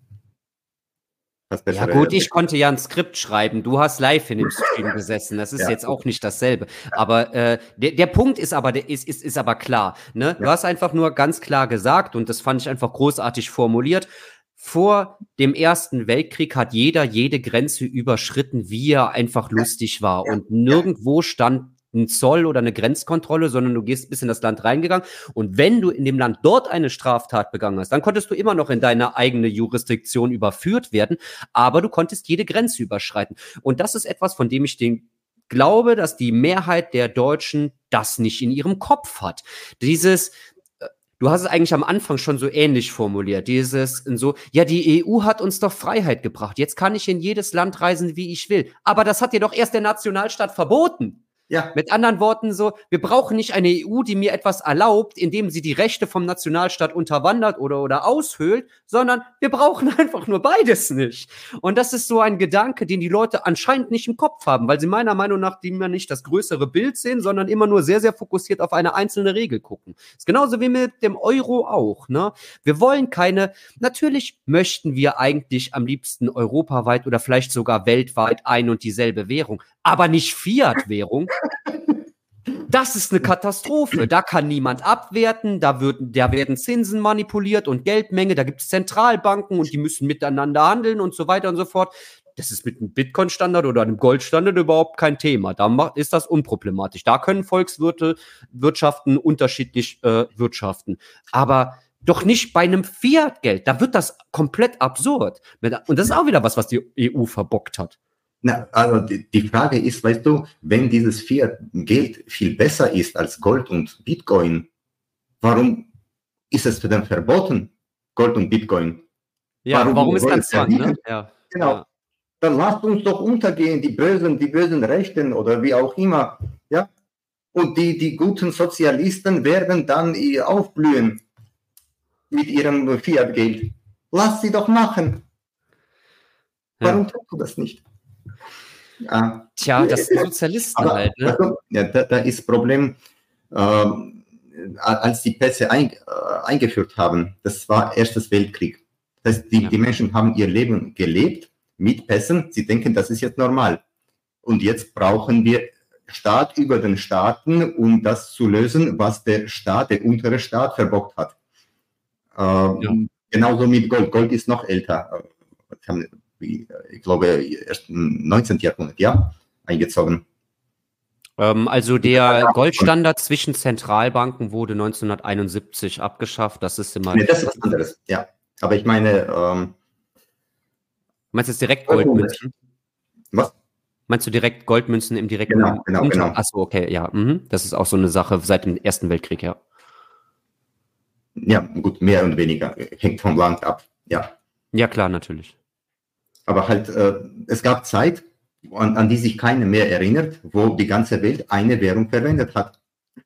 Speaker 1: Ja gut, ich konnte ja ein Skript schreiben. Du hast live in dem Stream gesessen. Das ist jetzt auch nicht dasselbe. Aber der Punkt ist aber, ist aber klar. Ne? Du hast einfach nur ganz klar gesagt, und das fand ich einfach großartig formuliert, vor dem Ersten Weltkrieg hat jeder jede Grenze überschritten, wie er einfach lustig war. Und nirgendwo stand ein Zoll oder eine Grenzkontrolle, sondern du bist in das Land reingegangen. Und wenn du in dem Land dort eine Straftat begangen hast, dann konntest du immer noch in deine eigene Jurisdiktion überführt werden, aber du konntest jede Grenze überschreiten. Und das ist etwas, von dem ich glaube, dass die Mehrheit der Deutschen das nicht in ihrem Kopf hat. Du hast es eigentlich am Anfang schon so ähnlich formuliert. Die EU hat uns doch Freiheit gebracht. Jetzt kann ich in jedes Land reisen, wie ich will. Aber das hat dir doch erst der Nationalstaat verboten.
Speaker 2: Ja.
Speaker 1: Mit anderen Worten so, wir brauchen nicht eine EU, die mir etwas erlaubt, indem sie die Rechte vom Nationalstaat unterwandert oder aushöhlt, sondern wir brauchen einfach nur beides nicht. Und das ist so ein Gedanke, den die Leute anscheinend nicht im Kopf haben, weil sie meiner Meinung nach immer nicht das größere Bild sehen, sondern immer nur sehr, sehr fokussiert auf eine einzelne Regel gucken. Ist genauso wie mit dem Euro auch, ne? Wir wollen natürlich möchten wir eigentlich am liebsten europaweit oder vielleicht sogar weltweit ein und dieselbe Währung, aber nicht Fiat-Währung. Das ist eine Katastrophe. Da kann niemand abwerten, da werden Zinsen manipuliert und Geldmenge, da gibt es Zentralbanken und die müssen miteinander handeln und so weiter und so fort. Das ist mit einem Bitcoin-Standard oder einem Goldstandard überhaupt kein Thema. Da ist das unproblematisch. Da können Volkswirtschaften unterschiedlich wirtschaften. Aber doch nicht bei einem Fiat-Geld. Da wird das komplett absurd. Und das ist auch wieder was die EU verbockt hat.
Speaker 2: Na, also die Frage ist, weißt du, wenn dieses Fiat-Geld viel besser ist als Gold und Bitcoin, warum ist es für den verboten, Gold und Bitcoin?
Speaker 1: Ja, warum ist das Zwang, ne? Ja.
Speaker 2: Genau. Ja. Dann lasst uns doch untergehen, die bösen Rechten oder wie auch immer, ja. Und die guten Sozialisten werden dann aufblühen mit ihrem Fiat-Geld. Lass sie doch machen. Warum tust du das nicht? Ja.
Speaker 1: Tja, das sind Sozialisten
Speaker 2: aber,
Speaker 1: halt. Ne?
Speaker 2: Also, ja, da ist das Problem, als die Pässe eingeführt haben, das war Erster Weltkrieg. Das heißt, die Menschen haben ihr Leben gelebt mit Pässen. Sie denken, das ist jetzt normal. Und jetzt brauchen wir Staat über den Staaten, um das zu lösen, was der untere Staat verbockt hat. Genauso mit Gold. Gold ist noch älter. Ich glaube, erst im 19. Jahrhundert, eingezogen.
Speaker 1: Also der Goldstandard zwischen Zentralbanken wurde 1971 abgeschafft. Das ist immer.
Speaker 2: Nee, das ist was anderes, ja. Aber ich meine.
Speaker 1: Meinst du jetzt direkt Goldmünzen?
Speaker 2: Was?
Speaker 1: Meinst du direkt Goldmünzen im direkten?
Speaker 2: Genau.
Speaker 1: Achso, okay, ja. Das ist auch so eine Sache seit dem Ersten Weltkrieg, ja.
Speaker 2: Ja, gut, mehr und weniger. Hängt vom Land ab, ja.
Speaker 1: Ja, klar, natürlich.
Speaker 2: Aber halt, es gab Zeit, an die sich keiner mehr erinnert, wo die ganze Welt eine Währung verwendet hat.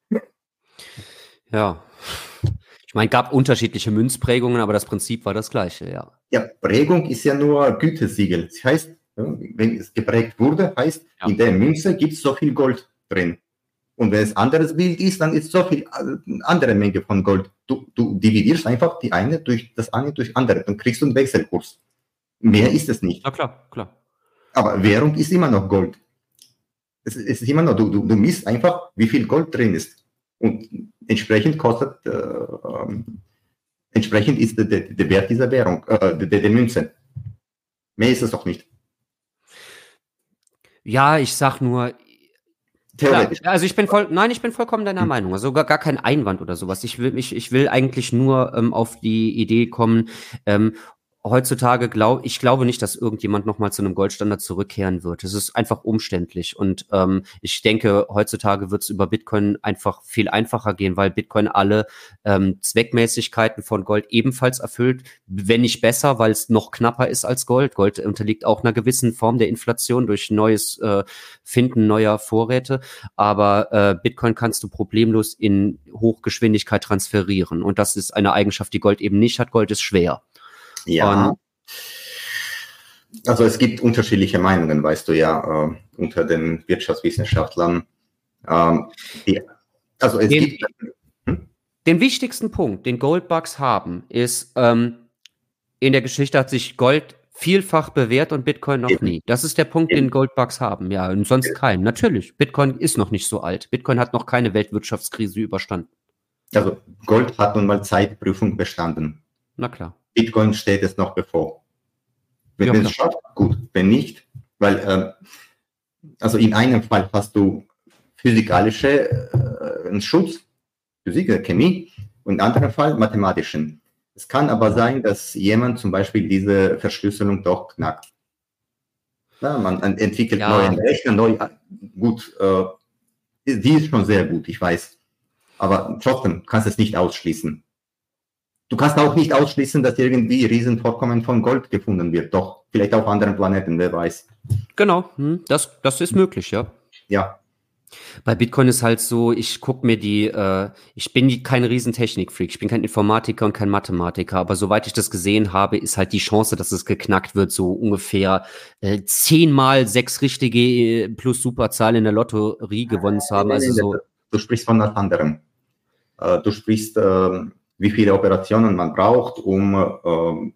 Speaker 1: Ja. Ich meine, gab unterschiedliche Münzprägungen, aber das Prinzip war das gleiche, ja.
Speaker 2: Ja, Prägung ist ja nur Gütesiegel. Das heißt, wenn es geprägt wurde, heißt, in der Münze gibt es so viel Gold drin. Und wenn es anderes Bild ist, dann ist so viel andere Menge von Gold. Du dividierst einfach die eine durch das eine durch andere. Dann kriegst du einen Wechselkurs. Mehr ist es nicht.
Speaker 1: Na klar.
Speaker 2: Aber Währung ist immer noch Gold. Es ist immer noch, du misst einfach, wie viel Gold drin ist. Und entsprechend ist der Wert dieser Währung, der Münze. Mehr ist es doch nicht.
Speaker 1: Ja, ich sag nur, theoretisch. Klar, also ich bin vollkommen deiner Meinung. Also gar kein Einwand oder sowas. Ich will eigentlich nur auf die Idee kommen, heutzutage ich glaube nicht, dass irgendjemand nochmal zu einem Goldstandard zurückkehren wird. Es ist einfach umständlich. Und ich denke, heutzutage wird es über Bitcoin einfach viel einfacher gehen, weil Bitcoin alle Zweckmäßigkeiten von Gold ebenfalls erfüllt, wenn nicht besser, weil es noch knapper ist als Gold. Gold unterliegt auch einer gewissen Form der Inflation durch neues Finden neuer Vorräte. Aber Bitcoin kannst du problemlos in Hochgeschwindigkeit transferieren. Und das ist eine Eigenschaft, die Gold eben nicht hat. Gold ist schwer.
Speaker 2: Ja, also es gibt unterschiedliche Meinungen, weißt du ja, unter den Wirtschaftswissenschaftlern.
Speaker 1: Den wichtigsten Punkt, den Goldbugs haben, ist, in der Geschichte hat sich Gold vielfach bewährt und Bitcoin noch nie. Das ist der Punkt, den Goldbugs haben, ja, und sonst keinen. Natürlich, Bitcoin ist noch nicht so alt. Bitcoin hat noch keine Weltwirtschaftskrise überstanden.
Speaker 2: Also Gold hat nun mal Zeitprüfung bestanden.
Speaker 1: Na klar.
Speaker 2: Bitcoin steht es noch bevor. Wenn es schafft, gut. Wenn nicht, weil also in einem Fall hast du physikalischen Schutz, Physik, Chemie, und in anderen Fall mathematischen. Es kann aber sein, dass jemand zum Beispiel diese Verschlüsselung doch knackt. Ja, man entwickelt neue Rechner, gut, die ist schon sehr gut, ich weiß. Aber trotzdem kannst du es nicht ausschließen. Du kannst auch nicht ausschließen, dass irgendwie Riesenvorkommen von Gold gefunden wird. Doch, vielleicht auf anderen Planeten, wer weiß.
Speaker 1: Genau, das ist möglich, ja.
Speaker 2: Ja,
Speaker 1: Bei Bitcoin ist halt so, ich gucke mir ich bin kein Riesentechnik-Freak, ich bin kein Informatiker und kein Mathematiker, aber soweit ich das gesehen habe, ist halt die Chance, dass es geknackt wird, so ungefähr 10-mal 6 richtige plus Superzahl in der Lotterie gewonnen zu haben. Also so.
Speaker 2: Du sprichst von was anderem. Du sprichst, wie viele Operationen man braucht, um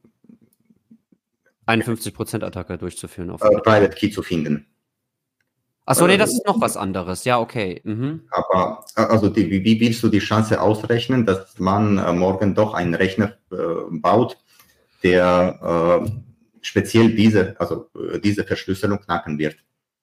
Speaker 1: 51%-Attacke durchzuführen. Auf
Speaker 2: Private Key zu finden.
Speaker 1: Achso, nee, das ist noch was anderes. Ja, okay. Mhm.
Speaker 2: Aber also wie willst du die Chance ausrechnen, dass man morgen doch einen Rechner baut, der speziell diese Verschlüsselung knacken wird?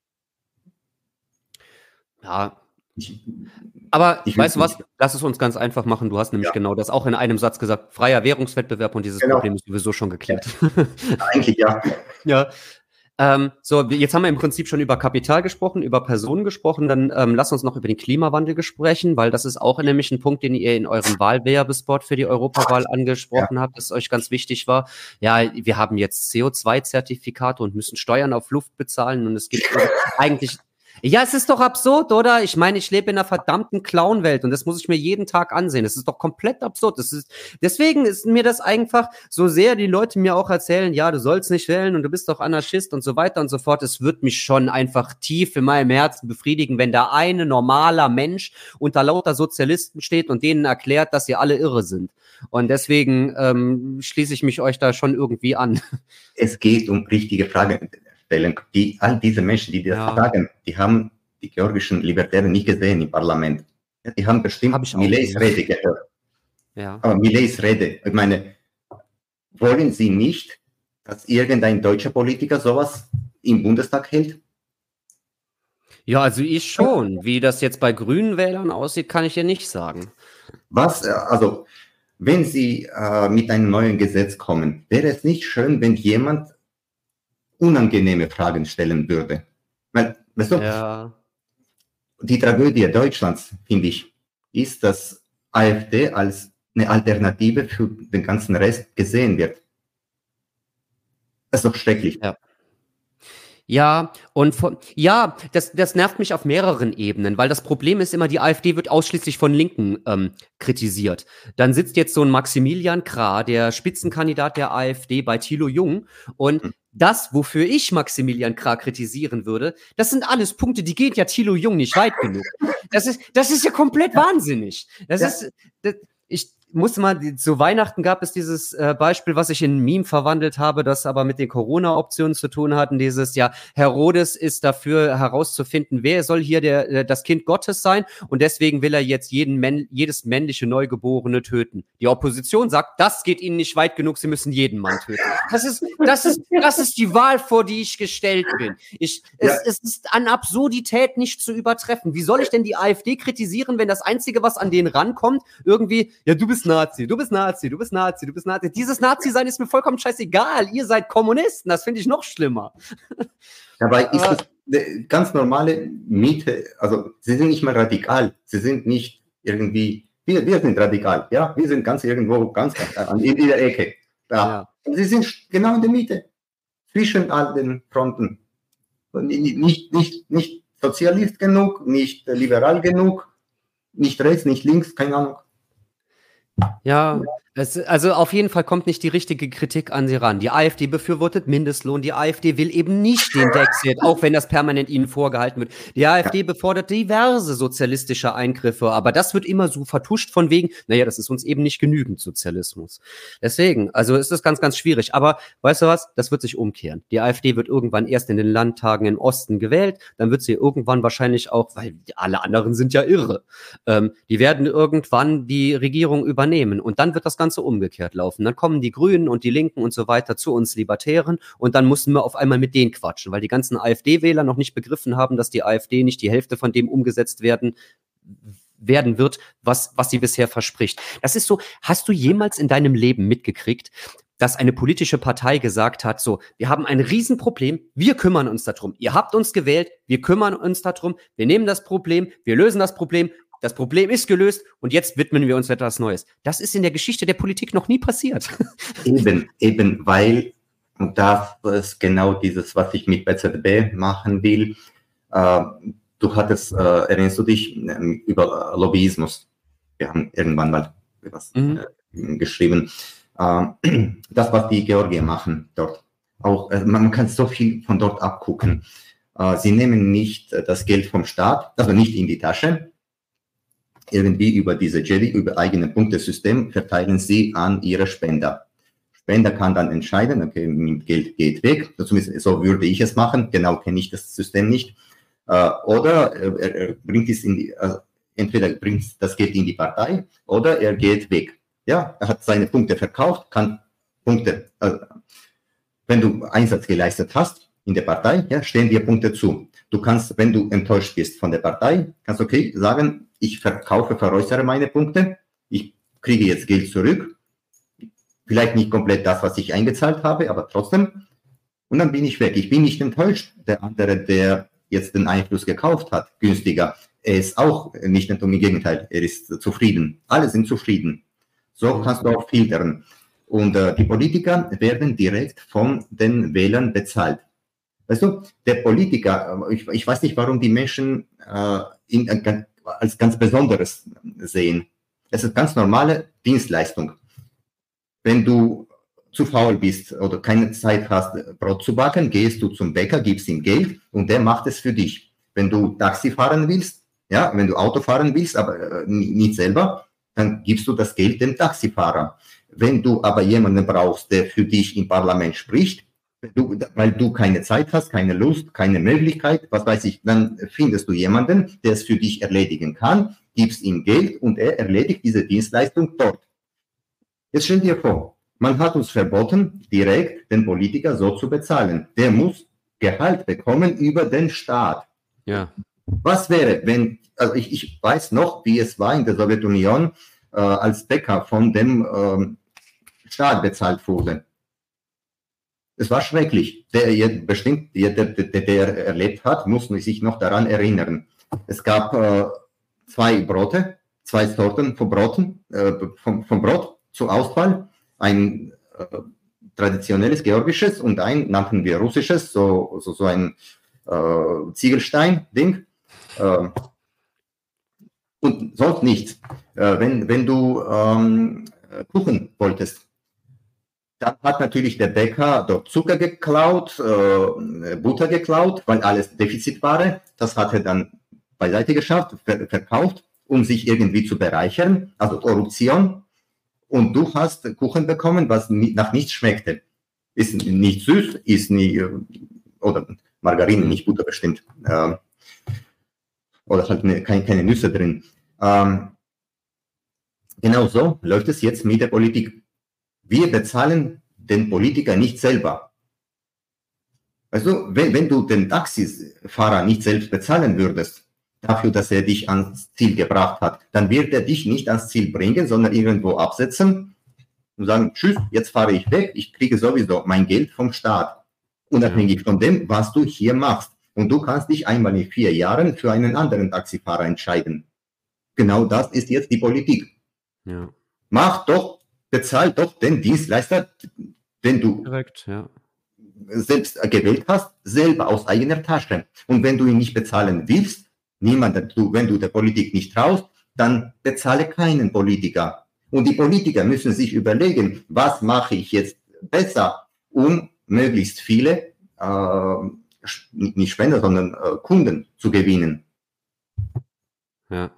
Speaker 1: Ja. Aber weißt du was? Lass es uns ganz einfach machen. Du hast nämlich genau das auch in einem Satz gesagt. Freier Währungswettbewerb und dieses Problem ist sowieso schon geklärt.
Speaker 2: Ja. Eigentlich ja.
Speaker 1: Ja. So, jetzt haben wir im Prinzip schon über Kapital gesprochen, über Personen gesprochen, dann lasst uns noch über den Klimawandel sprechen, weil das ist auch nämlich ein Punkt, den ihr in eurem Wahlwerbespot für die Europawahl angesprochen habt, das euch ganz wichtig war. Ja, wir haben jetzt CO2-Zertifikate und müssen Steuern auf Luft bezahlen und es gibt eigentlich... Ja, es ist doch absurd, oder? Ich meine, ich lebe in einer verdammten Clown-Welt und das muss ich mir jeden Tag ansehen. Das ist doch komplett absurd. Deswegen ist mir das einfach so sehr, die Leute mir auch erzählen, ja, du sollst nicht wählen und du bist doch Anarchist und so weiter und so fort. Es wird mich schon einfach tief in meinem Herzen befriedigen, wenn da ein normaler Mensch unter lauter Sozialisten steht und denen erklärt, dass sie alle irre sind. Und deswegen schließe ich mich euch da schon irgendwie an.
Speaker 2: Es geht um richtige Fragen. All diese Menschen, die das sagen, die haben die georgischen Libertären nicht gesehen im Parlament. Die haben bestimmt Millets Rede gehört. Ja. Aber Millets Rede, ich meine, wollen Sie nicht, dass irgendein deutscher Politiker sowas im Bundestag hält?
Speaker 1: Ja, also ich schon. Wie das jetzt bei grünen Wählern aussieht, kann ich ja nicht sagen.
Speaker 2: Also, wenn Sie mit einem neuen Gesetz kommen, wäre es nicht schön, wenn jemand unangenehme Fragen stellen würde. Weil, weißt du, die Tragödie Deutschlands, finde ich, ist, dass AfD als eine Alternative für den ganzen Rest gesehen wird. Das ist doch schrecklich.
Speaker 1: Ja, und das nervt mich auf mehreren Ebenen, weil das Problem ist immer, die AfD wird ausschließlich von Linken kritisiert. Dann sitzt jetzt so ein Maximilian Krah, der Spitzenkandidat der AfD bei Thilo Jung, und das, wofür ich Maximilian Krah kritisieren würde, das sind alles Punkte, die gehen ja Thilo Jung nicht weit genug. Das ist ja komplett wahnsinnig. Ich musste mal, zu Weihnachten gab es dieses Beispiel, was ich in ein Meme verwandelt habe, das aber mit den Corona-Optionen zu tun hatten, Herodes ist dafür herauszufinden, wer soll hier das Kind Gottes sein, und deswegen will er jetzt jedes männliche Neugeborene töten. Die Opposition sagt, das geht ihnen nicht weit genug, sie müssen jeden Mann töten. Das ist die Wahl, vor die ich gestellt bin. Es ist an Absurdität nicht zu übertreffen. Wie soll ich denn die AfD kritisieren, wenn das Einzige, was an denen rankommt, irgendwie, ja, du bist Nazi, du bist Nazi, du bist Nazi, du bist Nazi. Dieses Nazi-Sein ist mir vollkommen scheißegal. Ihr seid Kommunisten, das finde ich noch schlimmer.
Speaker 2: Dabei ist das eine ganz normale Miete. Also, sie sind nicht mal radikal. Sie sind nicht irgendwie, wir sind radikal. Ja, wir sind ganz irgendwo, ganz in der Ecke. Ja. Sie sind genau in der Mitte. Zwischen all den Fronten. Nicht Sozialist genug, nicht liberal genug, nicht rechts, nicht links, keine Ahnung.
Speaker 1: Ja, also auf jeden Fall kommt nicht die richtige Kritik an sie ran. Die AfD befürwortet Mindestlohn, die AfD will eben nicht den Brexit, auch wenn das permanent ihnen vorgehalten wird. Die AfD befordert diverse sozialistische Eingriffe, aber das wird immer so vertuscht von wegen, naja, das ist uns eben nicht genügend Sozialismus. Deswegen, also ist das ganz, ganz schwierig. Aber weißt du was, das wird sich umkehren. Die AfD wird irgendwann erst in den Landtagen im Osten gewählt, dann wird sie irgendwann wahrscheinlich auch, weil alle anderen sind ja irre, die werden irgendwann die Regierung übernehmen und dann wird das Ganze umgekehrt laufen. Dann kommen die Grünen und die Linken und so weiter zu uns Libertären und dann mussten wir auf einmal mit denen quatschen, weil die ganzen AfD-Wähler noch nicht begriffen haben, dass die AfD nicht die Hälfte von dem umgesetzt werden wird, was sie bisher verspricht. Das ist so, hast du jemals in deinem Leben mitgekriegt, dass eine politische Partei gesagt hat, so, wir haben ein Riesenproblem, wir kümmern uns darum. Ihr habt uns gewählt, wir kümmern uns darum, wir nehmen das Problem, wir lösen das Problem ist gelöst und jetzt widmen wir uns etwas Neues. Das ist in der Geschichte der Politik noch nie passiert.
Speaker 2: Eben, weil, und das ist genau dieses, was ich mit BZB machen will, Du hattest, erinnerst du dich, über Lobbyismus? Wir haben irgendwann mal etwas geschrieben. Das, was die Georgier machen dort, auch man kann so viel von dort abgucken. Sie nehmen nicht das Geld vom Staat, also nicht in die Tasche. Irgendwie über diese JEDI, über eigene Punktesystem, verteilen sie an ihre Spender. Spender kann dann entscheiden, okay, Geld geht weg, zumindest so würde ich es machen, genau kenne ich das System nicht. Oder er bringt es entweder bringt das Geld in die Partei oder er geht weg. Ja, er hat seine Punkte verkauft, kann Punkte, wenn du Einsatz geleistet hast in der Partei, ja, stehen dir Punkte zu. Du kannst, wenn du enttäuscht bist von der Partei, kannst okay sagen, ich veräußere meine Punkte, ich kriege jetzt Geld zurück, vielleicht nicht komplett das, was ich eingezahlt habe, aber trotzdem, und dann bin ich weg. Ich bin nicht enttäuscht. Der andere, der jetzt den Einfluss gekauft hat, günstiger, er ist auch nicht enttäuscht, im Gegenteil, er ist zufrieden. Alle sind zufrieden. So kannst du auch filtern. Und die Politiker werden direkt von den Wählern bezahlt. Weißt du, der Politiker, ich weiß nicht, warum die Menschen ihn als ganz Besonderes sehen. Es ist ganz normale Dienstleistung. Wenn du zu faul bist oder keine Zeit hast, Brot zu backen, gehst du zum Bäcker, gibst ihm Geld und der macht es für dich. Wenn du Taxi fahren willst, ja, wenn du Auto fahren willst, aber nicht selber, dann gibst du das Geld dem Taxifahrer. Wenn du aber jemanden brauchst, der für dich im Parlament spricht, weil du keine Zeit hast, keine Lust, keine Möglichkeit, was weiß ich, dann findest du jemanden, der es für dich erledigen kann, gibst ihm Geld und er erledigt diese Dienstleistung dort. Jetzt stell dir vor, man hat uns verboten, direkt den Politiker so zu bezahlen. Der muss Gehalt bekommen über den Staat.
Speaker 1: Ja.
Speaker 2: Was wäre, wenn, also ich weiß noch, wie es war in der Sowjetunion, als Bäcker von dem Staat bezahlt wurde. Es war schrecklich. Der erlebt hat, muss sich noch daran erinnern. Es gab zwei Sorten von Broten, vom Brot zur Auswahl. Ein traditionelles georgisches und ein, nannten wir russisches, so ein Ziegelstein-Ding. Und sonst nichts. Wenn du Kuchen wolltest, dann hat natürlich der Bäcker dort Zucker geklaut, Butter geklaut, weil alles Defizit war. Das hat er dann beiseite geschafft, verkauft, um sich irgendwie zu bereichern, also Korruption. Und du hast Kuchen bekommen, was nach nichts schmeckte. Ist nicht süß, ist nie, oder Margarine, nicht Butter bestimmt. Oder halt keine Nüsse drin. Genau so läuft es jetzt mit der Politik. Wir bezahlen den Politiker nicht selber. Also, wenn du den Taxifahrer nicht selbst bezahlen würdest, dafür, dass er dich ans Ziel gebracht hat, dann wird er dich nicht ans Ziel bringen, sondern irgendwo absetzen und sagen, tschüss, jetzt fahre ich weg, ich kriege sowieso mein Geld vom Staat, unabhängig von dem, was du hier machst. Und du kannst dich einmal in 4 Jahren für einen anderen Taxifahrer entscheiden. Genau das ist jetzt die Politik.
Speaker 1: Ja.
Speaker 2: Bezahl doch den Dienstleister, den du selbst gewählt hast, selber aus eigener Tasche. Und wenn du ihn nicht bezahlen willst, wenn du der Politik nicht traust, dann bezahle keinen Politiker. Und die Politiker müssen sich überlegen, was mache ich jetzt besser, um möglichst viele, nicht Spender, sondern Kunden zu gewinnen.
Speaker 1: Ja.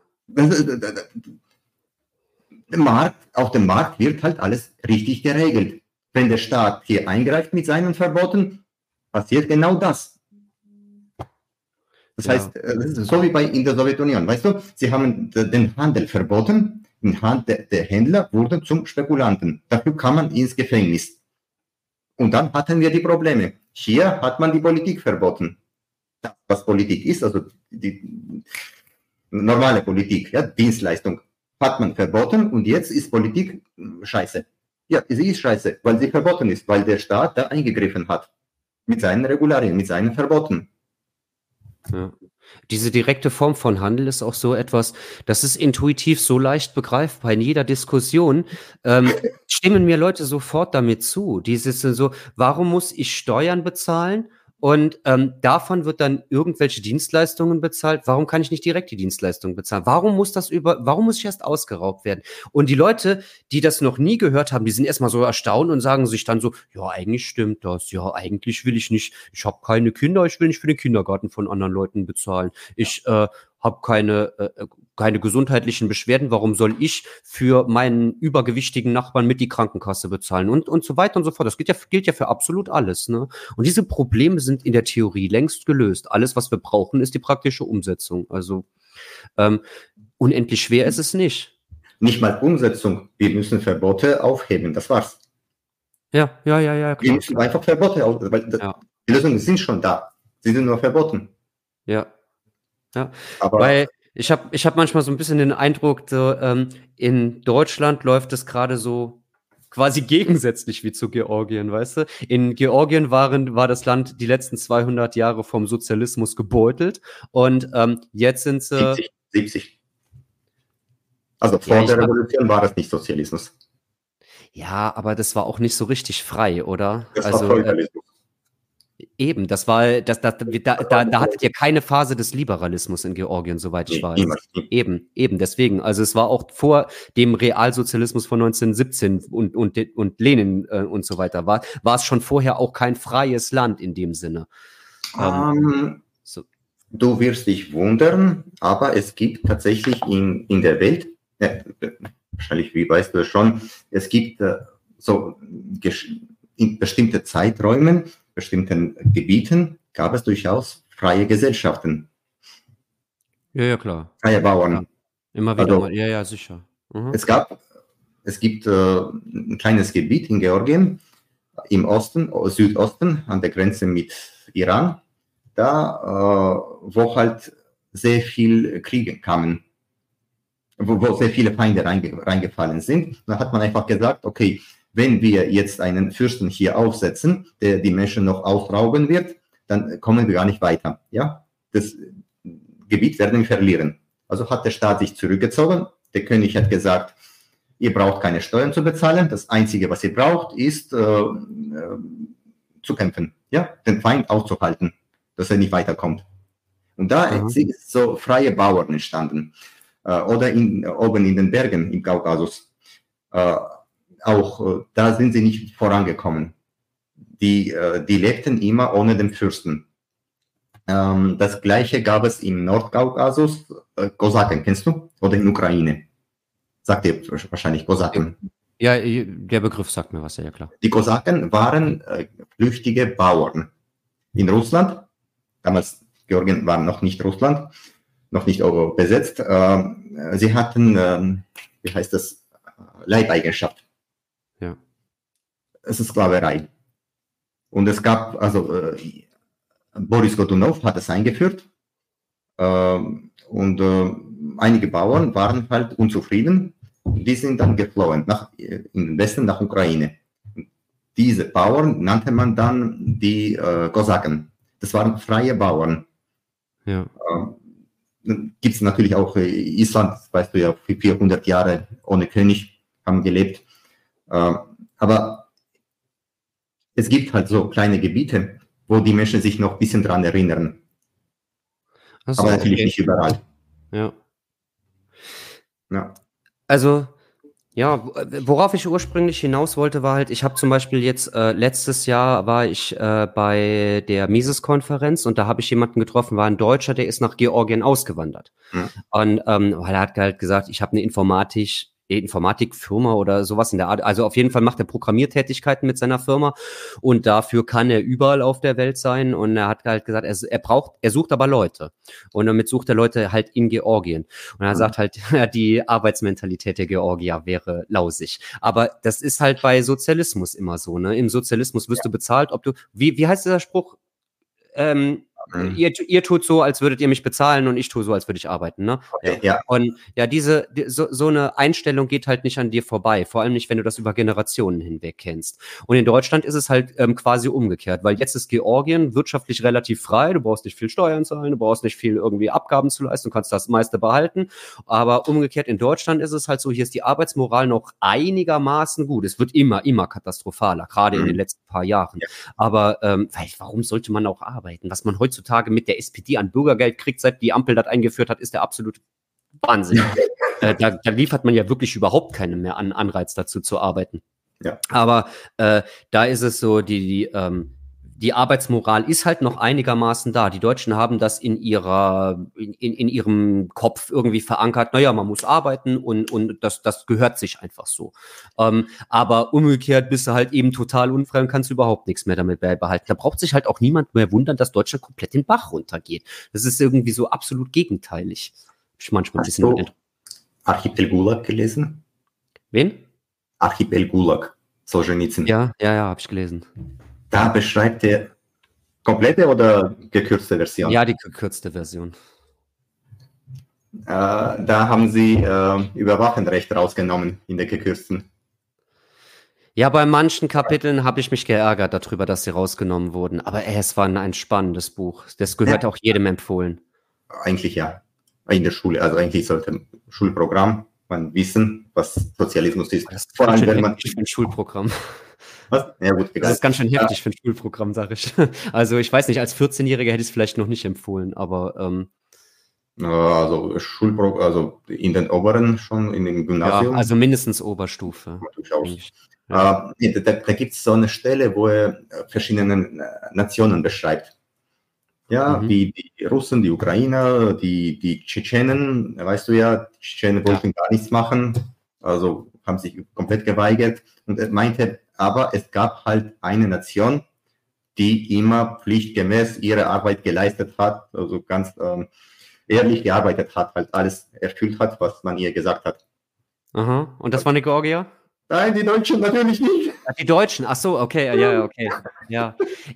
Speaker 2: Auf dem Markt wird halt alles richtig geregelt. Wenn der Staat hier eingreift mit seinen Verboten, passiert genau das. Das heißt, so wie in der Sowjetunion, weißt du, sie haben den Handel verboten, der Händler wurde zum Spekulanten. Dafür kam man ins Gefängnis. Und dann hatten wir die Probleme. Hier hat man die Politik verboten. Das, was Politik ist, also die normale Politik, ja, Dienstleistung, hat man verboten und jetzt ist Politik scheiße. Ja, sie ist scheiße, weil sie verboten ist, weil der Staat da eingegriffen hat. Mit seinen Regularien, mit seinen Verboten.
Speaker 1: Ja. Diese direkte Form von Handel ist auch so etwas, das ist intuitiv so leicht begreifbar. In jeder Diskussion stimmen mir Leute sofort damit zu. Die sitzen so, warum muss ich Steuern bezahlen Und davon wird dann irgendwelche Dienstleistungen bezahlt. Warum kann ich nicht direkt die Dienstleistungen bezahlen? Warum muss ich erst ausgeraubt werden? Und die Leute, die das noch nie gehört haben, die sind erstmal so erstaunt und sagen sich dann so, ja, eigentlich stimmt das. Ja, eigentlich will ich nicht, ich habe keine Kinder, ich will nicht für den Kindergarten von anderen Leuten bezahlen. Ich habe keine gesundheitlichen Beschwerden. Warum soll ich für meinen übergewichtigen Nachbarn mit die Krankenkasse bezahlen? Und so weiter und so fort. Das gilt ja für absolut alles, ne? Und diese Probleme sind in der Theorie längst gelöst. Alles, was wir brauchen, ist die praktische Umsetzung. Also unendlich schwer ist es nicht.
Speaker 2: Nicht mal Umsetzung. Wir müssen Verbote aufheben. Das war's.
Speaker 1: Ja, klar.
Speaker 2: Wir müssen einfach Verbote aufheben, weil die Lösungen sind schon da. Sie sind nur verboten.
Speaker 1: Ja. Aber weil ich hab manchmal so ein bisschen den Eindruck, so, in Deutschland läuft es gerade so quasi gegensätzlich wie zu Georgien, weißt du? In Georgien war das Land die letzten 200 Jahre vom Sozialismus gebeutelt und jetzt sind sie
Speaker 2: 70. Also vor der Revolution war das nicht Sozialismus.
Speaker 1: Ja, aber das war auch nicht so richtig frei, oder?
Speaker 2: Das war Feudalismus.
Speaker 1: Eben, da hattet ihr keine Phase des Liberalismus in Georgien, soweit ich weiß. Eben, deswegen. Also es war auch vor dem Realsozialismus von 1917 und Lenin und so weiter war es schon vorher auch kein freies Land in dem Sinne.
Speaker 2: So. Du wirst dich wundern, aber es gibt tatsächlich in der Welt, wahrscheinlich, wie weißt du schon, es gibt in bestimmten Zeiträumen, bestimmten Gebieten gab es durchaus freie Gesellschaften.
Speaker 1: Ja, klar.
Speaker 2: Freie Bauern.
Speaker 1: Ja. Immer wieder mal. Ja, sicher. Mhm.
Speaker 2: Es gibt ein kleines Gebiet in Georgien, im Osten, Südosten, an der Grenze mit Iran, da, wo halt sehr viel Kriege kamen, wo sehr viele Feinde reingefallen sind. Da hat man einfach gesagt, okay, wenn wir jetzt einen Fürsten hier aufsetzen, der die Menschen noch aufrauben wird, dann kommen wir gar nicht weiter. Ja, das Gebiet werden wir verlieren. Also hat der Staat sich zurückgezogen. Der König hat gesagt, ihr braucht keine Steuern zu bezahlen. Das Einzige, was ihr braucht, ist zu kämpfen, ja, den Feind aufzuhalten, dass er nicht weiterkommt. Und da sind so freie Bauern entstanden. Oder oben in den Bergen im Kaukasus. Auch da sind sie nicht vorangekommen. Die lebten immer ohne den Fürsten. Das Gleiche gab es im Nordkaukasus. Kosaken, kennst du? Oder in Ukraine. Sagt ihr wahrscheinlich Kosaken.
Speaker 1: Ja, der Begriff sagt mir was, ja klar.
Speaker 2: Die Kosaken waren flüchtige Bauern. In Russland, damals Georgien war noch nicht Russland, noch nicht besetzt. Sie hatten, wie heißt das, Leibeigenschaft.
Speaker 1: Ja.
Speaker 2: Es ist Sklaverei. Und es gab, Boris Godunov hat es eingeführt. Und einige Bauern waren halt unzufrieden. Die sind dann geflohen in den Westen, nach Ukraine. Diese Bauern nannte man dann die Kosaken. Das waren freie Bauern.
Speaker 1: Ja.
Speaker 2: Gibt es natürlich auch Island, weißt du ja, 400 Jahre ohne König haben gelebt. Aber es gibt halt so kleine Gebiete, wo die Menschen sich noch ein bisschen dran erinnern.
Speaker 1: So,
Speaker 2: aber natürlich nicht überall.
Speaker 1: Ja. Also, ja, worauf ich ursprünglich hinaus wollte, war halt, ich habe zum Beispiel jetzt, letztes Jahr war ich bei der Mises-Konferenz und da habe ich jemanden getroffen, war ein Deutscher, der ist nach Georgien ausgewandert. Und weil er hat halt gesagt, ich habe eine Informatikfirma oder sowas in der Art. Also auf jeden Fall macht er Programmiertätigkeiten mit seiner Firma und dafür kann er überall auf der Welt sein. Und er hat halt gesagt, er sucht aber Leute. Und damit sucht er Leute halt in Georgien. Und er sagt halt, ja, die Arbeitsmentalität der Georgier wäre lausig. Aber das ist halt bei Sozialismus immer so, ne? Im Sozialismus wirst du bezahlt, ob du, wie heißt dieser Spruch? ihr tut so, als würdet ihr mich bezahlen und ich tue so, als würde ich arbeiten, ne?
Speaker 2: Okay, ja.
Speaker 1: Und ja, so eine Einstellung geht halt nicht an dir vorbei, vor allem nicht, wenn du das über Generationen hinweg kennst. Und in Deutschland ist es halt quasi umgekehrt, weil jetzt ist Georgien wirtschaftlich relativ frei, du brauchst nicht viel Steuern zahlen, du brauchst nicht viel irgendwie Abgaben zu leisten, du kannst das meiste behalten, aber umgekehrt in Deutschland ist es halt so, hier ist die Arbeitsmoral noch einigermaßen gut. Es wird immer katastrophaler, gerade in den letzten paar Jahren. Ja. Aber warum sollte man auch arbeiten? Was man heutzutage mit der SPD an Bürgergeld kriegt, seit die Ampel das eingeführt hat, ist der absolute Wahnsinn. Da liefert man ja wirklich überhaupt keinen mehr Anreiz dazu zu arbeiten. Ja. Aber da ist es so, die Arbeitsmoral ist halt noch einigermaßen da. Die Deutschen haben das in ihrem Kopf irgendwie verankert. Naja, man muss arbeiten und das gehört sich einfach so. Aber umgekehrt bist du halt eben total unfrei und kannst überhaupt nichts mehr damit behalten. Da braucht sich halt auch niemand mehr wundern, dass Deutschland komplett den Bach runtergeht. Das ist irgendwie so absolut gegenteilig. Ich manchmal ein bisschen.
Speaker 2: Archipel Gulag gelesen?
Speaker 1: Wen?
Speaker 2: Archipel Gulag, Solzhenitsyn.
Speaker 1: Ja, habe ich gelesen.
Speaker 2: Da beschreibt er komplette oder gekürzte Version?
Speaker 1: Ja, die gekürzte Version.
Speaker 2: Da haben sie Überwachenrecht rausgenommen in der gekürzten.
Speaker 1: Ja, bei manchen Kapiteln habe ich mich geärgert darüber, dass sie rausgenommen wurden. Aber es war ein spannendes Buch. Das gehört auch jedem empfohlen.
Speaker 2: Eigentlich ja. In der Schule. Also eigentlich sollte im Schulprogramm man wissen, was Sozialismus ist.
Speaker 1: Das ist vor allem, wenn man für ein Schulprogramm.
Speaker 2: Was? Ja, gut, egal.
Speaker 1: Das ist ganz schön heftig für ein Schulprogramm, sage ich. Also ich weiß nicht, als 14-Jähriger hätte ich es vielleicht noch nicht empfohlen, aber
Speaker 2: also also in den oberen schon, in dem Gymnasium.
Speaker 1: Ja, also mindestens Oberstufe.
Speaker 2: Durchaus. Da gibt es so eine Stelle, wo er verschiedene Nationen beschreibt. Ja, wie die Russen, die Ukrainer, die Tschetschenen, weißt du ja, die Tschetschenen wollten gar nichts machen, also haben sich komplett geweigert. Und er meinte, aber es gab halt eine Nation, die immer pflichtgemäß ihre Arbeit geleistet hat, also ganz ehrlich gearbeitet hat, halt alles erfüllt hat, was man ihr gesagt hat.
Speaker 1: Aha, und das war eine Georgier?
Speaker 2: Nein, die Deutschen natürlich nicht.
Speaker 1: Die Deutschen, ach so, okay, ja, okay. Ja,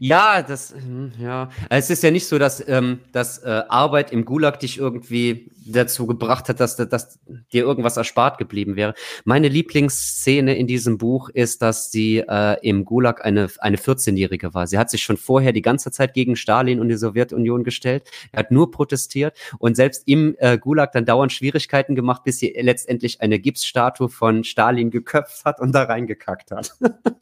Speaker 1: es ist ja nicht so, dass Arbeit im Gulag dich irgendwie dazu gebracht hat, dass dir irgendwas erspart geblieben wäre. Meine Lieblingsszene in diesem Buch ist, dass sie im Gulag eine 14-Jährige war. Sie hat sich schon vorher die ganze Zeit gegen Stalin und die Sowjetunion gestellt. Er hat nur protestiert und selbst im Gulag dann dauernd Schwierigkeiten gemacht, bis sie letztendlich eine Gipsstatue von Stalin geköpft hat und da reingekackt hat.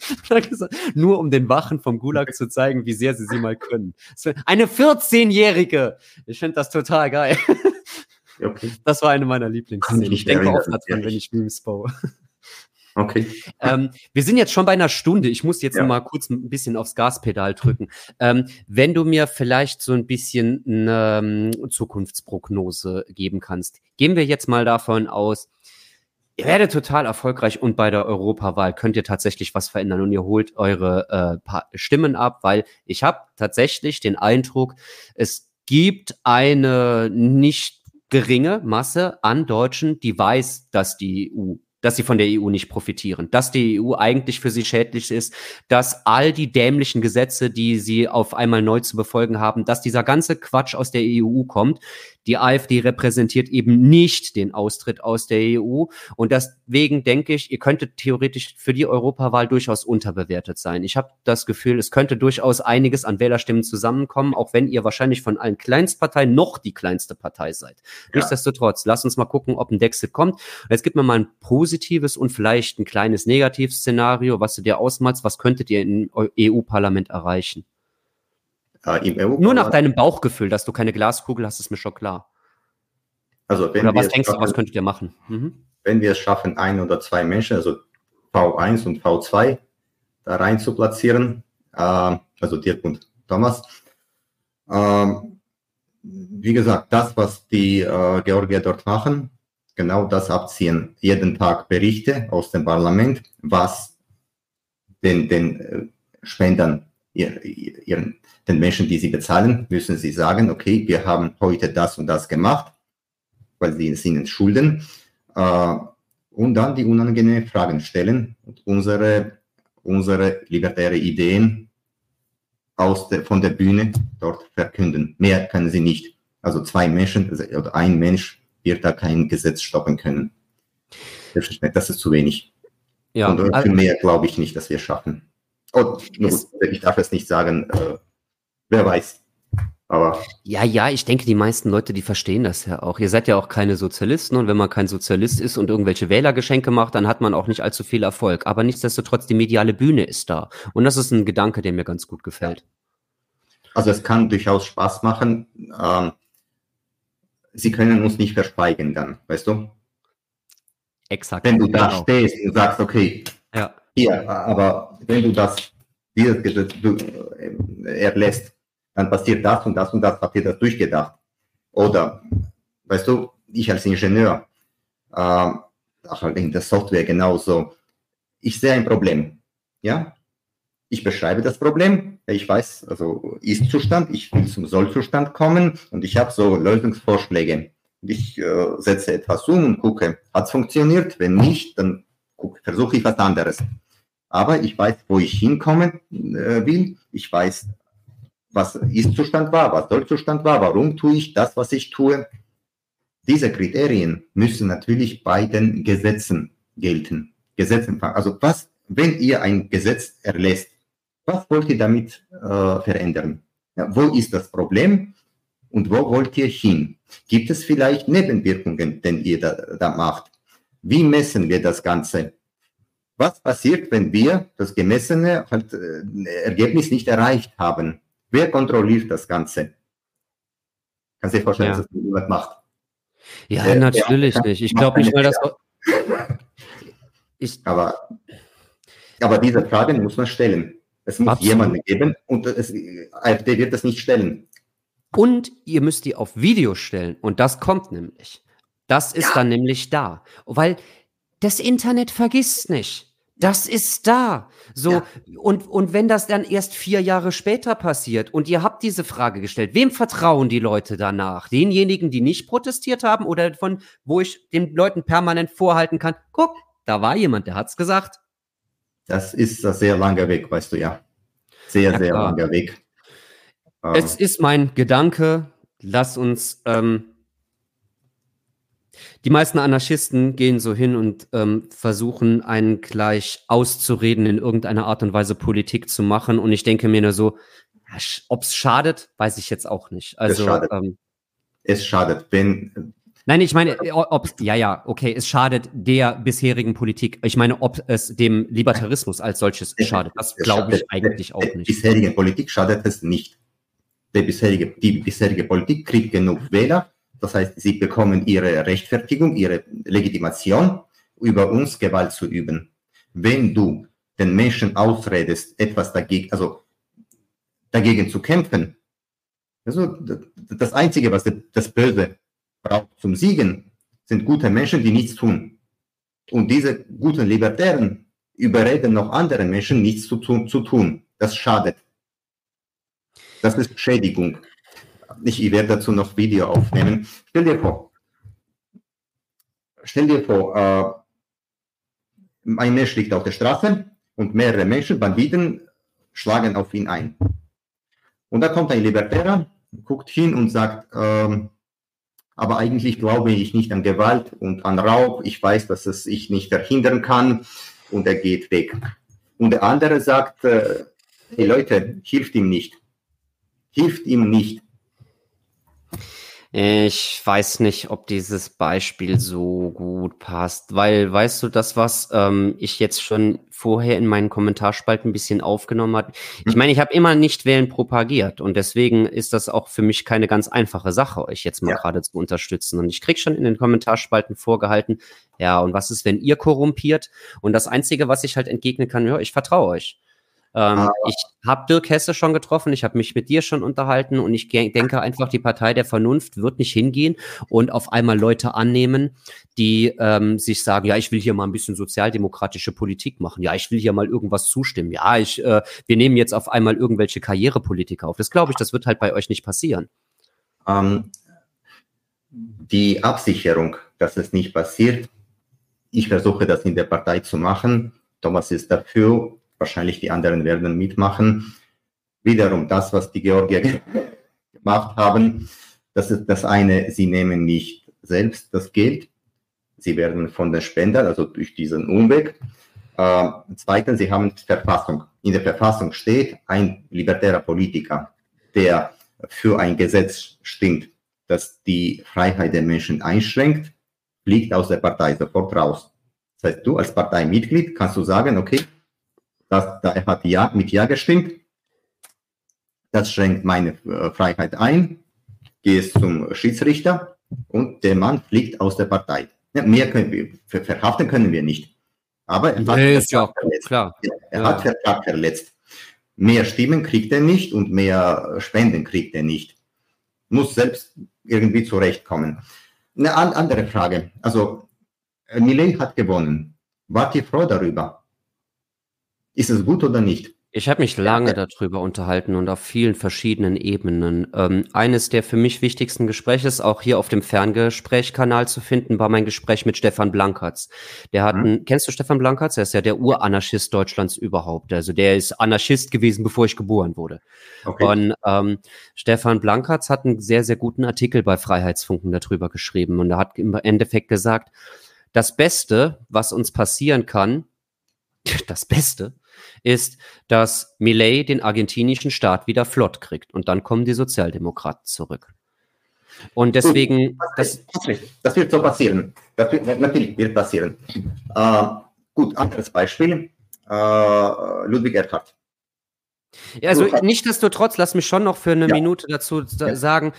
Speaker 1: Nur um den Wachen vom Gulag zu zeigen, wie sehr sie mal können. Eine 14-Jährige! Ich finde das total geil.
Speaker 2: Okay.
Speaker 1: Das war eine meiner Lieblingsszenen. Ich denke oft daran, wenn ich Memes baue.
Speaker 2: Okay.
Speaker 1: Wir sind jetzt schon bei einer Stunde. Ich muss jetzt mal kurz ein bisschen aufs Gaspedal drücken. Wenn du mir vielleicht so ein bisschen eine Zukunftsprognose geben kannst. Gehen wir jetzt mal davon aus, ihr werdet total erfolgreich und bei der Europawahl könnt ihr tatsächlich was verändern und ihr holt eure Stimmen ab, weil ich habe tatsächlich den Eindruck, es gibt eine nicht geringe Masse an Deutschen, die weiß, dass sie von der EU nicht profitieren, dass die EU eigentlich für sie schädlich ist, dass all die dämlichen Gesetze, die sie auf einmal neu zu befolgen haben, dass dieser ganze Quatsch aus der EU kommt. Die AfD repräsentiert eben nicht den Austritt aus der EU und deswegen denke ich, ihr könntet theoretisch für die Europawahl durchaus unterbewertet sein. Ich habe das Gefühl, es könnte durchaus einiges an Wählerstimmen zusammenkommen, auch wenn ihr wahrscheinlich von allen Kleinstparteien noch die kleinste Partei seid. Ja. Nichtsdestotrotz, lasst uns mal gucken, ob ein Dexit kommt. Jetzt gib mir mal ein positives und vielleicht ein kleines Negativszenario, was du dir ausmalst, was könntet ihr im EU-Parlament erreichen? Nur nach deinem Bauchgefühl, dass du keine Glaskugel hast, ist mir schon klar.
Speaker 2: Also
Speaker 1: oder was denkst du, was könntet ihr machen?
Speaker 2: Wenn wir es schaffen, 1 oder 2 Menschen, also V1 und V2, da rein zu platzieren, also Dirk und Thomas, wie gesagt, das, was die Georgier dort machen, genau das abziehen. Jeden Tag Berichte aus dem Parlament, was den Spendern, den Menschen, die sie bezahlen, müssen sie sagen, okay, wir haben heute das und das gemacht, weil sie es ihnen schulden. Und dann die unangenehmen Fragen stellen und unsere libertäre Ideen von der Bühne dort verkünden. Mehr können sie nicht. Also 2 Menschen oder ein Mensch wird da kein Gesetz stoppen können. Das ist zu wenig.
Speaker 1: Ja,
Speaker 2: und für mehr glaube ich nicht, dass wir es schaffen. Und ich darf es nicht sagen, wer weiß. Aber
Speaker 1: ja, ich denke, die meisten Leute, die verstehen das ja auch. Ihr seid ja auch keine Sozialisten und wenn man kein Sozialist ist und irgendwelche Wählergeschenke macht, dann hat man auch nicht allzu viel Erfolg. Aber nichtsdestotrotz, die mediale Bühne ist da. Und das ist ein Gedanke, der mir ganz gut gefällt.
Speaker 2: Also es kann durchaus Spaß machen. Sie können uns nicht verschweigen dann, weißt du?
Speaker 1: Exakt.
Speaker 2: Wenn du da stehst und sagst, okay,
Speaker 1: ja.
Speaker 2: Hier, aber wenn du dieses Gesetz erlässt, dann passiert das und das und das, habt ihr das durchgedacht? Oder, weißt du, ich als Ingenieur, auch in der Software genauso, ich sehe ein Problem, ja? Ich beschreibe das Problem, ich weiß, also Ist-Zustand, ich will zum Soll-Zustand kommen und ich habe so Lösungsvorschläge. Ich setze etwas um und gucke, hat es funktioniert? Wenn nicht, dann versuche ich was anderes. Aber ich weiß, wo ich hinkommen will. Ich weiß, was Ist-Zustand war, was Soll-Zustand war, warum tue ich das, was ich tue. Diese Kriterien müssen natürlich bei den Gesetzen gelten. Also was, wenn ihr ein Gesetz erlässt, was wollt ihr damit verändern? Ja, wo ist das Problem und wo wollt ihr hin? Gibt es vielleicht Nebenwirkungen, die ihr da macht? Wie messen wir das Ganze? Was passiert, wenn wir das gemessene Ergebnis nicht erreicht haben? Wer kontrolliert das Ganze? Kannst du dir vorstellen, dass das niemand macht?
Speaker 1: Ja, natürlich nicht. Ich glaube nicht mal, dass...
Speaker 2: Aber diese Fragen muss man stellen. Es muss jemanden geben und AfD wird das nicht stellen.
Speaker 1: Und ihr müsst die auf Video stellen. Und das kommt nämlich. Das ist dann nämlich da. Weil das Internet vergisst nicht. Das ist da. So, und wenn das dann erst 4 Jahre später passiert und ihr habt diese Frage gestellt, wem vertrauen die Leute danach? Denjenigen, die nicht protestiert haben oder wo ich den Leuten permanent vorhalten kann, guck, da war jemand, der hat's gesagt.
Speaker 2: Das ist ein sehr langer Weg, weißt du ja. Sehr langer Weg.
Speaker 1: Es ist mein Gedanke, lass uns, die meisten Anarchisten gehen so hin und versuchen, einen gleich auszureden, in irgendeiner Art und Weise Politik zu machen. Und ich denke mir nur so, ob es schadet, weiß ich jetzt auch nicht. Also,
Speaker 2: es schadet, wenn...
Speaker 1: Nein, ich meine, es schadet der bisherigen Politik. Ich meine, ob es dem Libertarismus als solches schadet. Das glaube ich eigentlich auch nicht.
Speaker 2: Der bisherigen Politik schadet es nicht. Die bisherige Politik kriegt genug Wähler. Das heißt, sie bekommen ihre Rechtfertigung, ihre Legitimation, über uns Gewalt zu üben. Wenn du den Menschen ausredest, etwas dagegen zu kämpfen, also das Einzige, was das Böse braucht zum Siegen, sind gute Menschen, die nichts tun. Und diese guten Libertären überreden noch andere Menschen, nichts zu tun. Das schadet. Das ist Schädigung. Ich werde dazu noch Video aufnehmen. Stell dir vor, ein Mensch liegt auf der Straße und mehrere Menschen, Banditen, schlagen auf ihn ein. Und da kommt ein Libertärer, guckt hin und sagt, aber eigentlich glaube ich nicht an Gewalt und an Raub. Ich weiß, dass ich nicht verhindern kann und er geht weg. Und der andere sagt, hey Leute, hilft ihm nicht. Hilft ihm nicht.
Speaker 1: Ich weiß nicht, ob dieses Beispiel so gut passt, weil, weißt du, das, was ich jetzt schon vorher in meinen Kommentarspalten ein bisschen aufgenommen habe, ich meine, ich habe immer Nichtwählen propagiert und deswegen ist das auch für mich keine ganz einfache Sache, euch jetzt mal gerade zu unterstützen. Und ich krieg schon in den Kommentarspalten vorgehalten, ja, und was ist, wenn ihr korrumpiert? Und das Einzige, was ich halt entgegnen kann, ja, ich vertraue euch. Ich habe Dirk Hesse schon getroffen, ich habe mich mit dir schon unterhalten und ich denke einfach, die Partei der Vernunft wird nicht hingehen und auf einmal Leute annehmen, die sich sagen, ja, ich will hier mal ein bisschen sozialdemokratische Politik machen, ja, ich will hier mal irgendwas zustimmen, ja, wir nehmen jetzt auf einmal irgendwelche Karrierepolitiker auf. Das glaube ich, das wird halt bei euch nicht passieren.
Speaker 2: Die Absicherung, dass es nicht passiert, ich versuche das in der Partei zu machen, Thomas ist dafür, wahrscheinlich die anderen werden mitmachen. wiederum das, was die Georgier gemacht haben. Das ist das eine, sie nehmen nicht selbst das Geld, sie werden von den Spendern, also durch diesen Umweg. Zweitens, sie haben Verfassung. In der Verfassung steht, ein libertärer Politiker, der für ein Gesetz stimmt, das die Freiheit der Menschen einschränkt, fliegt aus der Partei sofort raus. Das heißt, du als Parteimitglied kannst du sagen, okay, er hat mit Ja gestimmt, das schränkt meine Freiheit ein, gehst zum Schiedsrichter und der Mann fliegt aus der Partei. Ja, mehr können wir, verhaften können wir nicht. Aber er hat Vertrag verletzt. Klar. Er hat Vertrag verletzt. Mehr Stimmen kriegt er nicht und mehr Spenden kriegt er nicht. Muss selbst irgendwie zurechtkommen. Eine andere Frage. Also, Milei hat gewonnen. Wart ihr froh darüber? Ist es gut oder nicht?
Speaker 1: Ich habe mich lange darüber unterhalten und auf vielen verschiedenen Ebenen. Eines der für mich wichtigsten Gespräche ist auch hier auf dem Ferngesprächkanal zu finden, war mein Gespräch mit Stefan Blankertz. Kennst du Stefan Blankertz? Er ist ja der Uranarchist Deutschlands überhaupt. Also der ist Anarchist gewesen, bevor ich geboren wurde. Okay. Und Stefan Blankertz hat einen sehr, sehr guten Artikel bei Freiheitsfunken darüber geschrieben. Und er hat im Endeffekt gesagt, das Beste, was uns passieren kann, das Beste, ist, dass Milei den argentinischen Staat wieder flott kriegt. Und dann kommen die Sozialdemokraten zurück. Und deswegen...
Speaker 2: Das wird so passieren. Natürlich wird passieren. Gut, anderes Beispiel. Ludwig Erhard.
Speaker 1: Ja, also nichtsdestotrotz, lass mich schon noch für eine Minute dazu sagen,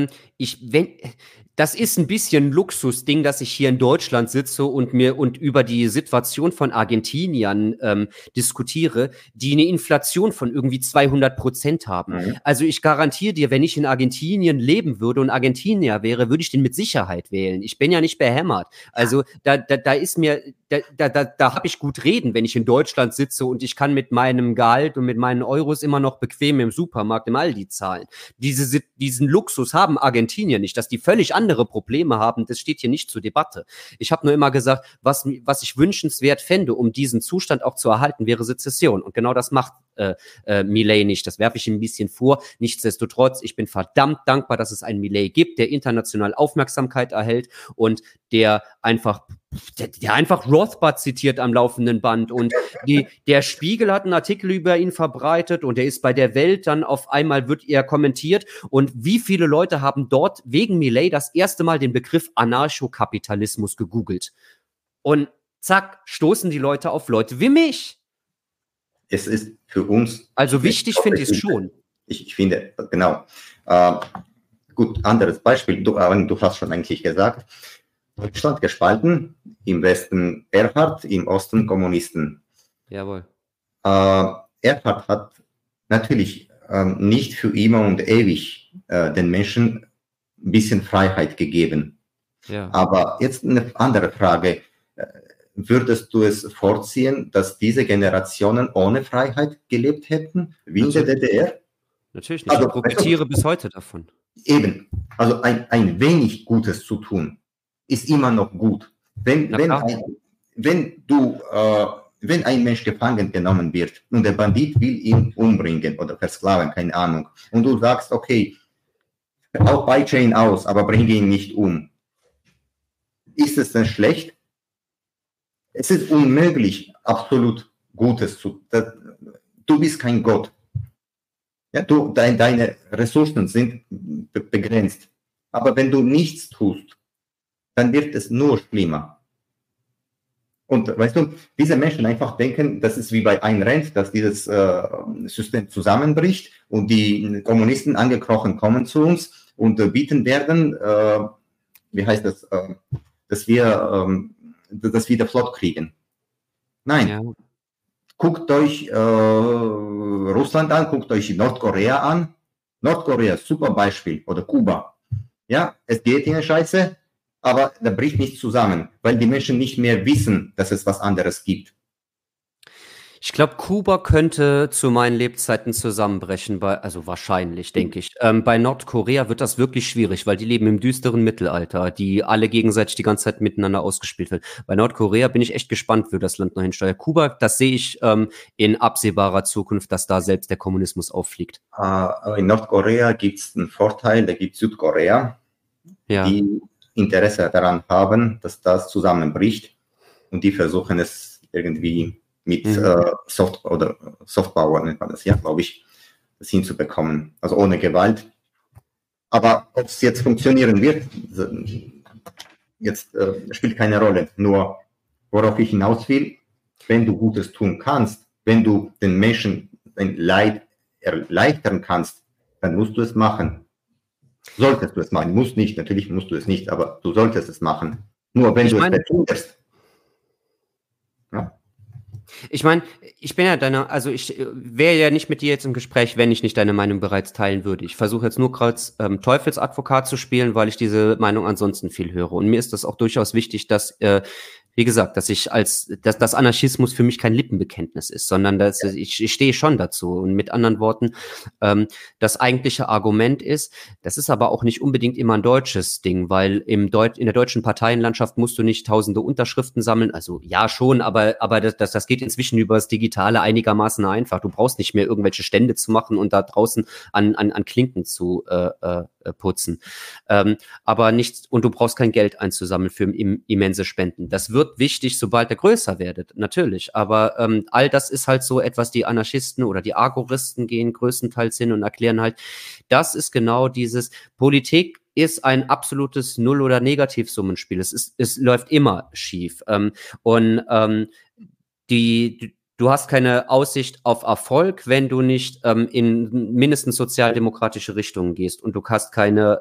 Speaker 1: das ist ein bisschen Luxusding, dass ich hier in Deutschland sitze und über die Situation von Argentiniern diskutiere, die eine Inflation von irgendwie 200% haben. Mhm. Also ich garantiere dir, wenn ich in Argentinien leben würde und Argentinier wäre, würde ich den mit Sicherheit wählen. Ich bin ja nicht behämmert. Also da habe ich gut reden, wenn ich in Deutschland sitze und ich kann mit meinem Gehalt und mit meinen Euros immer noch bequem im Supermarkt im Aldi zahlen. Diesen Luxus haben Argentinier nicht, dass die völlig andere Probleme haben, das steht hier nicht zur Debatte. Ich habe nur immer gesagt, was ich wünschenswert fände, um diesen Zustand auch zu erhalten, wäre Sezession. Und genau das macht Milei nicht. Das werfe ich ihm ein bisschen vor. Nichtsdestotrotz, ich bin verdammt dankbar, dass es einen Milei gibt, der international Aufmerksamkeit erhält und der einfach Rothbard zitiert am laufenden Band und der Spiegel hat einen Artikel über ihn verbreitet und der ist bei der Welt dann auf einmal wird er kommentiert und wie viele Leute haben dort wegen Milei das erste Mal den Begriff Anarchokapitalismus gegoogelt und zack, stoßen die Leute auf Leute wie mich.
Speaker 2: Es ist für uns...
Speaker 1: Also wichtig finde ich es schon.
Speaker 2: Ich finde, genau. Gut, anderes Beispiel, du hast schon eigentlich gesagt, Deutschland gespalten, im Westen Erhard, im Osten Kommunisten.
Speaker 1: Jawohl.
Speaker 2: Erhard hat natürlich nicht für immer und ewig den Menschen ein bisschen Freiheit gegeben. Ja. Aber jetzt eine andere Frage. Würdest du es vorziehen, dass diese Generationen ohne Freiheit gelebt hätten, wie in der DDR?
Speaker 1: Natürlich nicht. Ich profitiere bis heute davon.
Speaker 2: Eben. Also ein wenig Gutes zu tun, ist immer noch gut. Wenn ein Mensch gefangen genommen wird und der Bandit will ihn umbringen oder versklaven, keine Ahnung, und du sagst, okay, auch peitsche ihn aus, aber bringe ihn nicht um. Ist es denn schlecht? Es ist unmöglich, absolut Gutes zu tun. Du bist kein Gott. Ja, deine Ressourcen sind begrenzt. Aber wenn du nichts tust, dann wird es nur schlimmer. Und weißt du, diese Menschen einfach denken, das ist wie bei Ayn Rand, dass dieses System zusammenbricht und die Kommunisten angekrochen kommen zu uns und bieten werden, dass wir das wieder flott kriegen. Nein. Ja. Guckt euch Russland an, guckt euch Nordkorea an. Nordkorea, super Beispiel. Oder Kuba. Ja, es geht ihnen scheiße, aber da bricht nichts zusammen, weil die Menschen nicht mehr wissen, dass es was anderes gibt.
Speaker 1: Ich glaube, Kuba könnte zu meinen Lebzeiten zusammenbrechen, also wahrscheinlich, denke ich. Bei Nordkorea wird das wirklich schwierig, weil die leben im düsteren Mittelalter, die alle gegenseitig die ganze Zeit miteinander ausgespielt werden. Bei Nordkorea bin ich echt gespannt, wo das Land noch hinsteuert. Kuba, das sehe ich in absehbarer Zukunft, dass da selbst der Kommunismus auffliegt.
Speaker 2: In Nordkorea gibt es einen Vorteil, da gibt es Südkorea, die Interesse daran haben, dass das zusammenbricht und die versuchen es irgendwie mit Softpower, nennt man das, ja, glaube ich, das hinzubekommen. Also ohne Gewalt. Aber ob es jetzt funktionieren wird, jetzt spielt keine Rolle. Nur, worauf ich hinaus will, wenn du Gutes tun kannst, wenn du den Menschen ein Leid erleichtern kannst, dann musst du es machen. Solltest du es machen. Musst nicht, natürlich musst du es nicht, aber du solltest es machen. Nur wenn du es betust. Ja.
Speaker 1: Ich meine, ich bin ja ich wäre ja nicht mit dir jetzt im Gespräch, wenn ich nicht deine Meinung bereits teilen würde. Ich versuche jetzt nur gerade Teufelsadvokat zu spielen, weil ich diese Meinung ansonsten viel höre. Und mir ist das auch durchaus wichtig, dass wie gesagt, dass Anarchismus für mich kein Lippenbekenntnis ist, sondern ich stehe schon dazu. Und mit anderen Worten, das eigentliche Argument ist, das ist aber auch nicht unbedingt immer ein deutsches Ding, weil in der deutschen Parteienlandschaft musst du nicht tausende Unterschriften sammeln. Also ja schon, aber das geht inzwischen über das Digitale einigermaßen einfach. Du brauchst nicht mehr irgendwelche Stände zu machen und da draußen an Klinken zu putzen. Aber nichts, und du brauchst kein Geld einzusammeln für immense Spenden. Das wird wichtig, sobald ihr größer werdet, natürlich. Aber all das ist halt so etwas, die Anarchisten oder die Agoristen gehen größtenteils hin und erklären halt, das ist genau dieses Politik ist ein absolutes Null- oder Negativsummenspiel. Es läuft immer schief. Du hast keine Aussicht auf Erfolg, wenn du nicht in mindestens sozialdemokratische Richtungen gehst, und du hast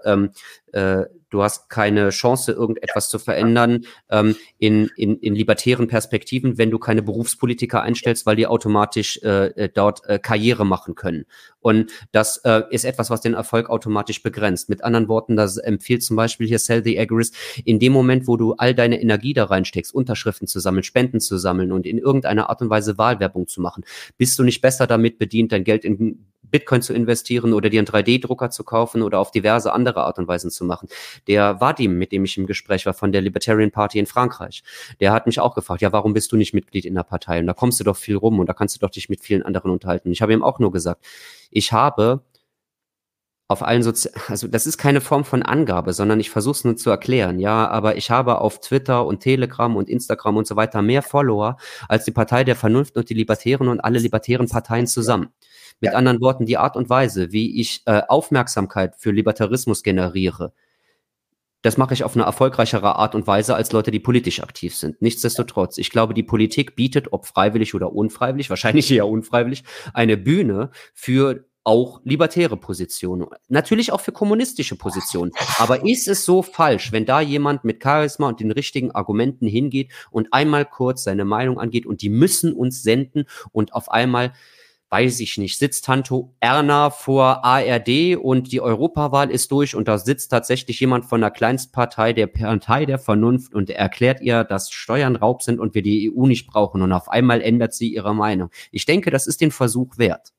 Speaker 1: keine Chance, irgendetwas zu verändern in libertären Perspektiven, wenn du keine Berufspolitiker einstellst, weil die automatisch dort Karriere machen können. Und das ist etwas, was den Erfolg automatisch begrenzt. Mit anderen Worten, das empfiehlt zum Beispiel hier Sell the Agorist, in dem Moment, wo du all deine Energie da reinsteckst, Unterschriften zu sammeln, Spenden zu sammeln und in irgendeiner Art und Weise Wahlwerbung zu machen, bist du nicht besser damit bedient, dein Geld in Bitcoin zu investieren oder dir einen 3D-Drucker zu kaufen oder auf diverse andere Art und Weisen zu machen. Der Vadim, mit dem ich im Gespräch war, von der Libertarian Party in Frankreich, der hat mich auch gefragt, ja, warum bist du nicht Mitglied in der Partei? Und da kommst du doch viel rum und da kannst du doch dich mit vielen anderen unterhalten. Ich habe ihm auch nur gesagt, ich habe auf allen also das ist keine Form von Angabe, sondern ich versuche es nur zu erklären, ja, aber ich habe auf Twitter und Telegram und Instagram und so weiter mehr Follower als die Partei der Vernunft und die Libertären und alle libertären Parteien zusammen. Mit anderen Worten, die Art und Weise, wie ich Aufmerksamkeit für Libertarismus generiere, das mache ich auf eine erfolgreichere Art und Weise als Leute, die politisch aktiv sind. Nichtsdestotrotz, ich glaube, die Politik bietet, ob freiwillig oder unfreiwillig, wahrscheinlich eher unfreiwillig, eine Bühne für auch libertäre Positionen, natürlich auch für kommunistische Positionen. Aber ist es so falsch, wenn da jemand mit Charisma und den richtigen Argumenten hingeht und einmal kurz seine Meinung angeht und die müssen uns senden und auf einmal, weiß ich nicht, sitzt Tante Erna vor ARD und die Europawahl ist durch und da sitzt tatsächlich jemand von der Kleinstpartei, der Partei der Vernunft, und erklärt ihr, dass Steuern Raub sind und wir die EU nicht brauchen, und auf einmal ändert sie ihre Meinung. Ich denke, das ist den Versuch wert.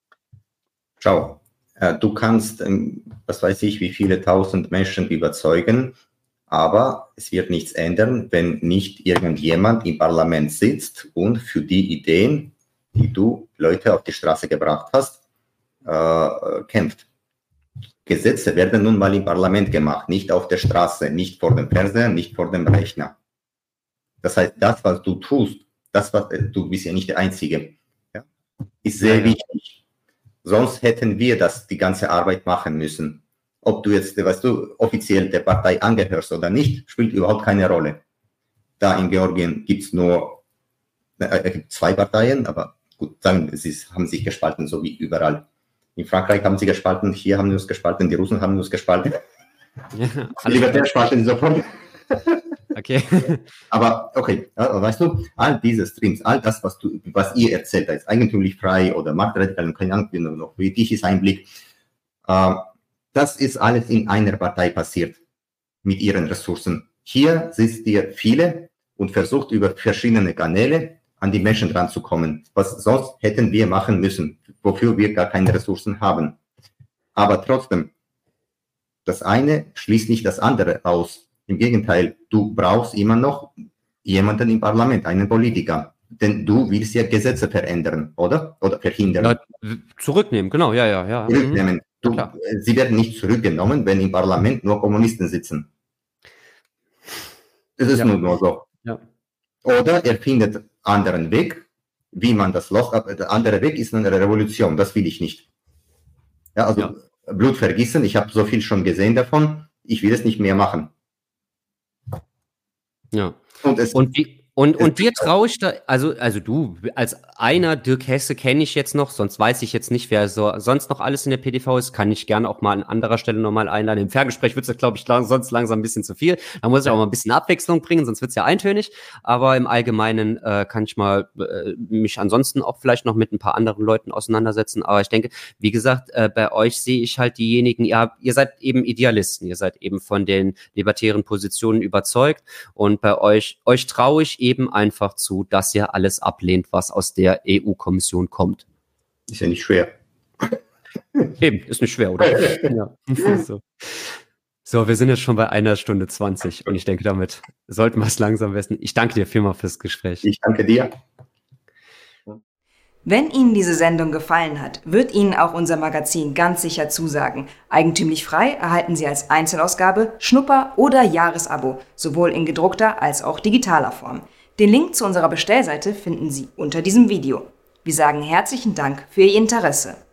Speaker 2: Schau, du kannst, was weiß ich, wie viele tausend Menschen überzeugen, aber es wird nichts ändern, wenn nicht irgendjemand im Parlament sitzt und für die Ideen, die du Leute auf die Straße gebracht hast, kämpft. Gesetze werden nun mal im Parlament gemacht, nicht auf der Straße, nicht vor dem Fernseher, nicht vor dem Rechner. Das heißt, das, was du tust, du bist ja nicht der Einzige, ja, ist sehr wichtig. Sonst hätten wir die ganze Arbeit machen müssen. Ob du jetzt, weißt du, offiziell der Partei angehörst oder nicht, spielt überhaupt keine Rolle. Da in Georgien gibt es nur 2 Parteien, aber gut, sagen, haben sich gespalten, so wie überall. In Frankreich haben sie gespalten, hier haben wir uns gespalten, die Russen haben uns gespalten. Ja, Libertär spalten sofort.
Speaker 1: Okay.
Speaker 2: Aber okay, weißt du, all diese Streams, all das, was ihr erzählt, als eigentümlich frei oder marktradikal und keine Ahnung, noch politisches Einblick, das ist alles in einer Partei passiert mit ihren Ressourcen. Hier sitzt ihr viele und versucht über verschiedene Kanäle an die Menschen dran zu kommen, was sonst hätten wir machen müssen, wofür wir gar keine Ressourcen haben. Aber trotzdem, das eine schließt nicht das andere aus. Im Gegenteil, du brauchst immer noch jemanden im Parlament, einen Politiker. Denn du willst ja Gesetze verändern, oder? Oder verhindern.
Speaker 1: Ja, zurücknehmen, genau, ja.
Speaker 2: Zurücknehmen. Sie werden nicht zurückgenommen, wenn im Parlament nur Kommunisten sitzen. Das ist nur so. Ja. Oder er findet anderen Weg, wie man das Loch, der andere Weg ist eine Revolution, das will ich nicht. Ja, also Blut vergießen, ich habe so viel schon gesehen davon, ich will es nicht mehr machen.
Speaker 1: Ja. Und dir traue ich da, also du, als einer, Dirk Hesse kenne ich jetzt noch, sonst weiß ich jetzt nicht, wer so sonst noch alles in der PDV ist, kann ich gerne auch mal an anderer Stelle nochmal einladen. Im Ferngespräch wird es, glaube ich, sonst langsam ein bisschen zu viel. Da muss ich auch mal ein bisschen Abwechslung bringen, sonst wird es ja eintönig. Aber im Allgemeinen kann ich mal mich ansonsten auch vielleicht noch mit ein paar anderen Leuten auseinandersetzen. Aber ich denke, wie gesagt, bei euch sehe ich halt diejenigen, ihr seid eben Idealisten, ihr seid eben von den libertären Positionen überzeugt und bei euch traue ich eben einfach zu, dass ihr alles ablehnt, was aus der EU-Kommission kommt.
Speaker 2: Ist ja nicht schwer.
Speaker 1: Eben, ist nicht schwer, oder? Ja. So, wir sind jetzt schon bei 1 Stunde 20 und ich denke, damit sollten wir es langsam wissen. Ich danke dir vielmals fürs Gespräch.
Speaker 2: Ich danke dir.
Speaker 3: Wenn Ihnen diese Sendung gefallen hat, wird Ihnen auch unser Magazin ganz sicher zusagen. Eigentümlich frei erhalten Sie als Einzelausgabe, Schnupper- oder Jahresabo, sowohl in gedruckter als auch digitaler Form. Den Link zu unserer Bestellseite finden Sie unter diesem Video. Wir sagen herzlichen Dank für Ihr Interesse.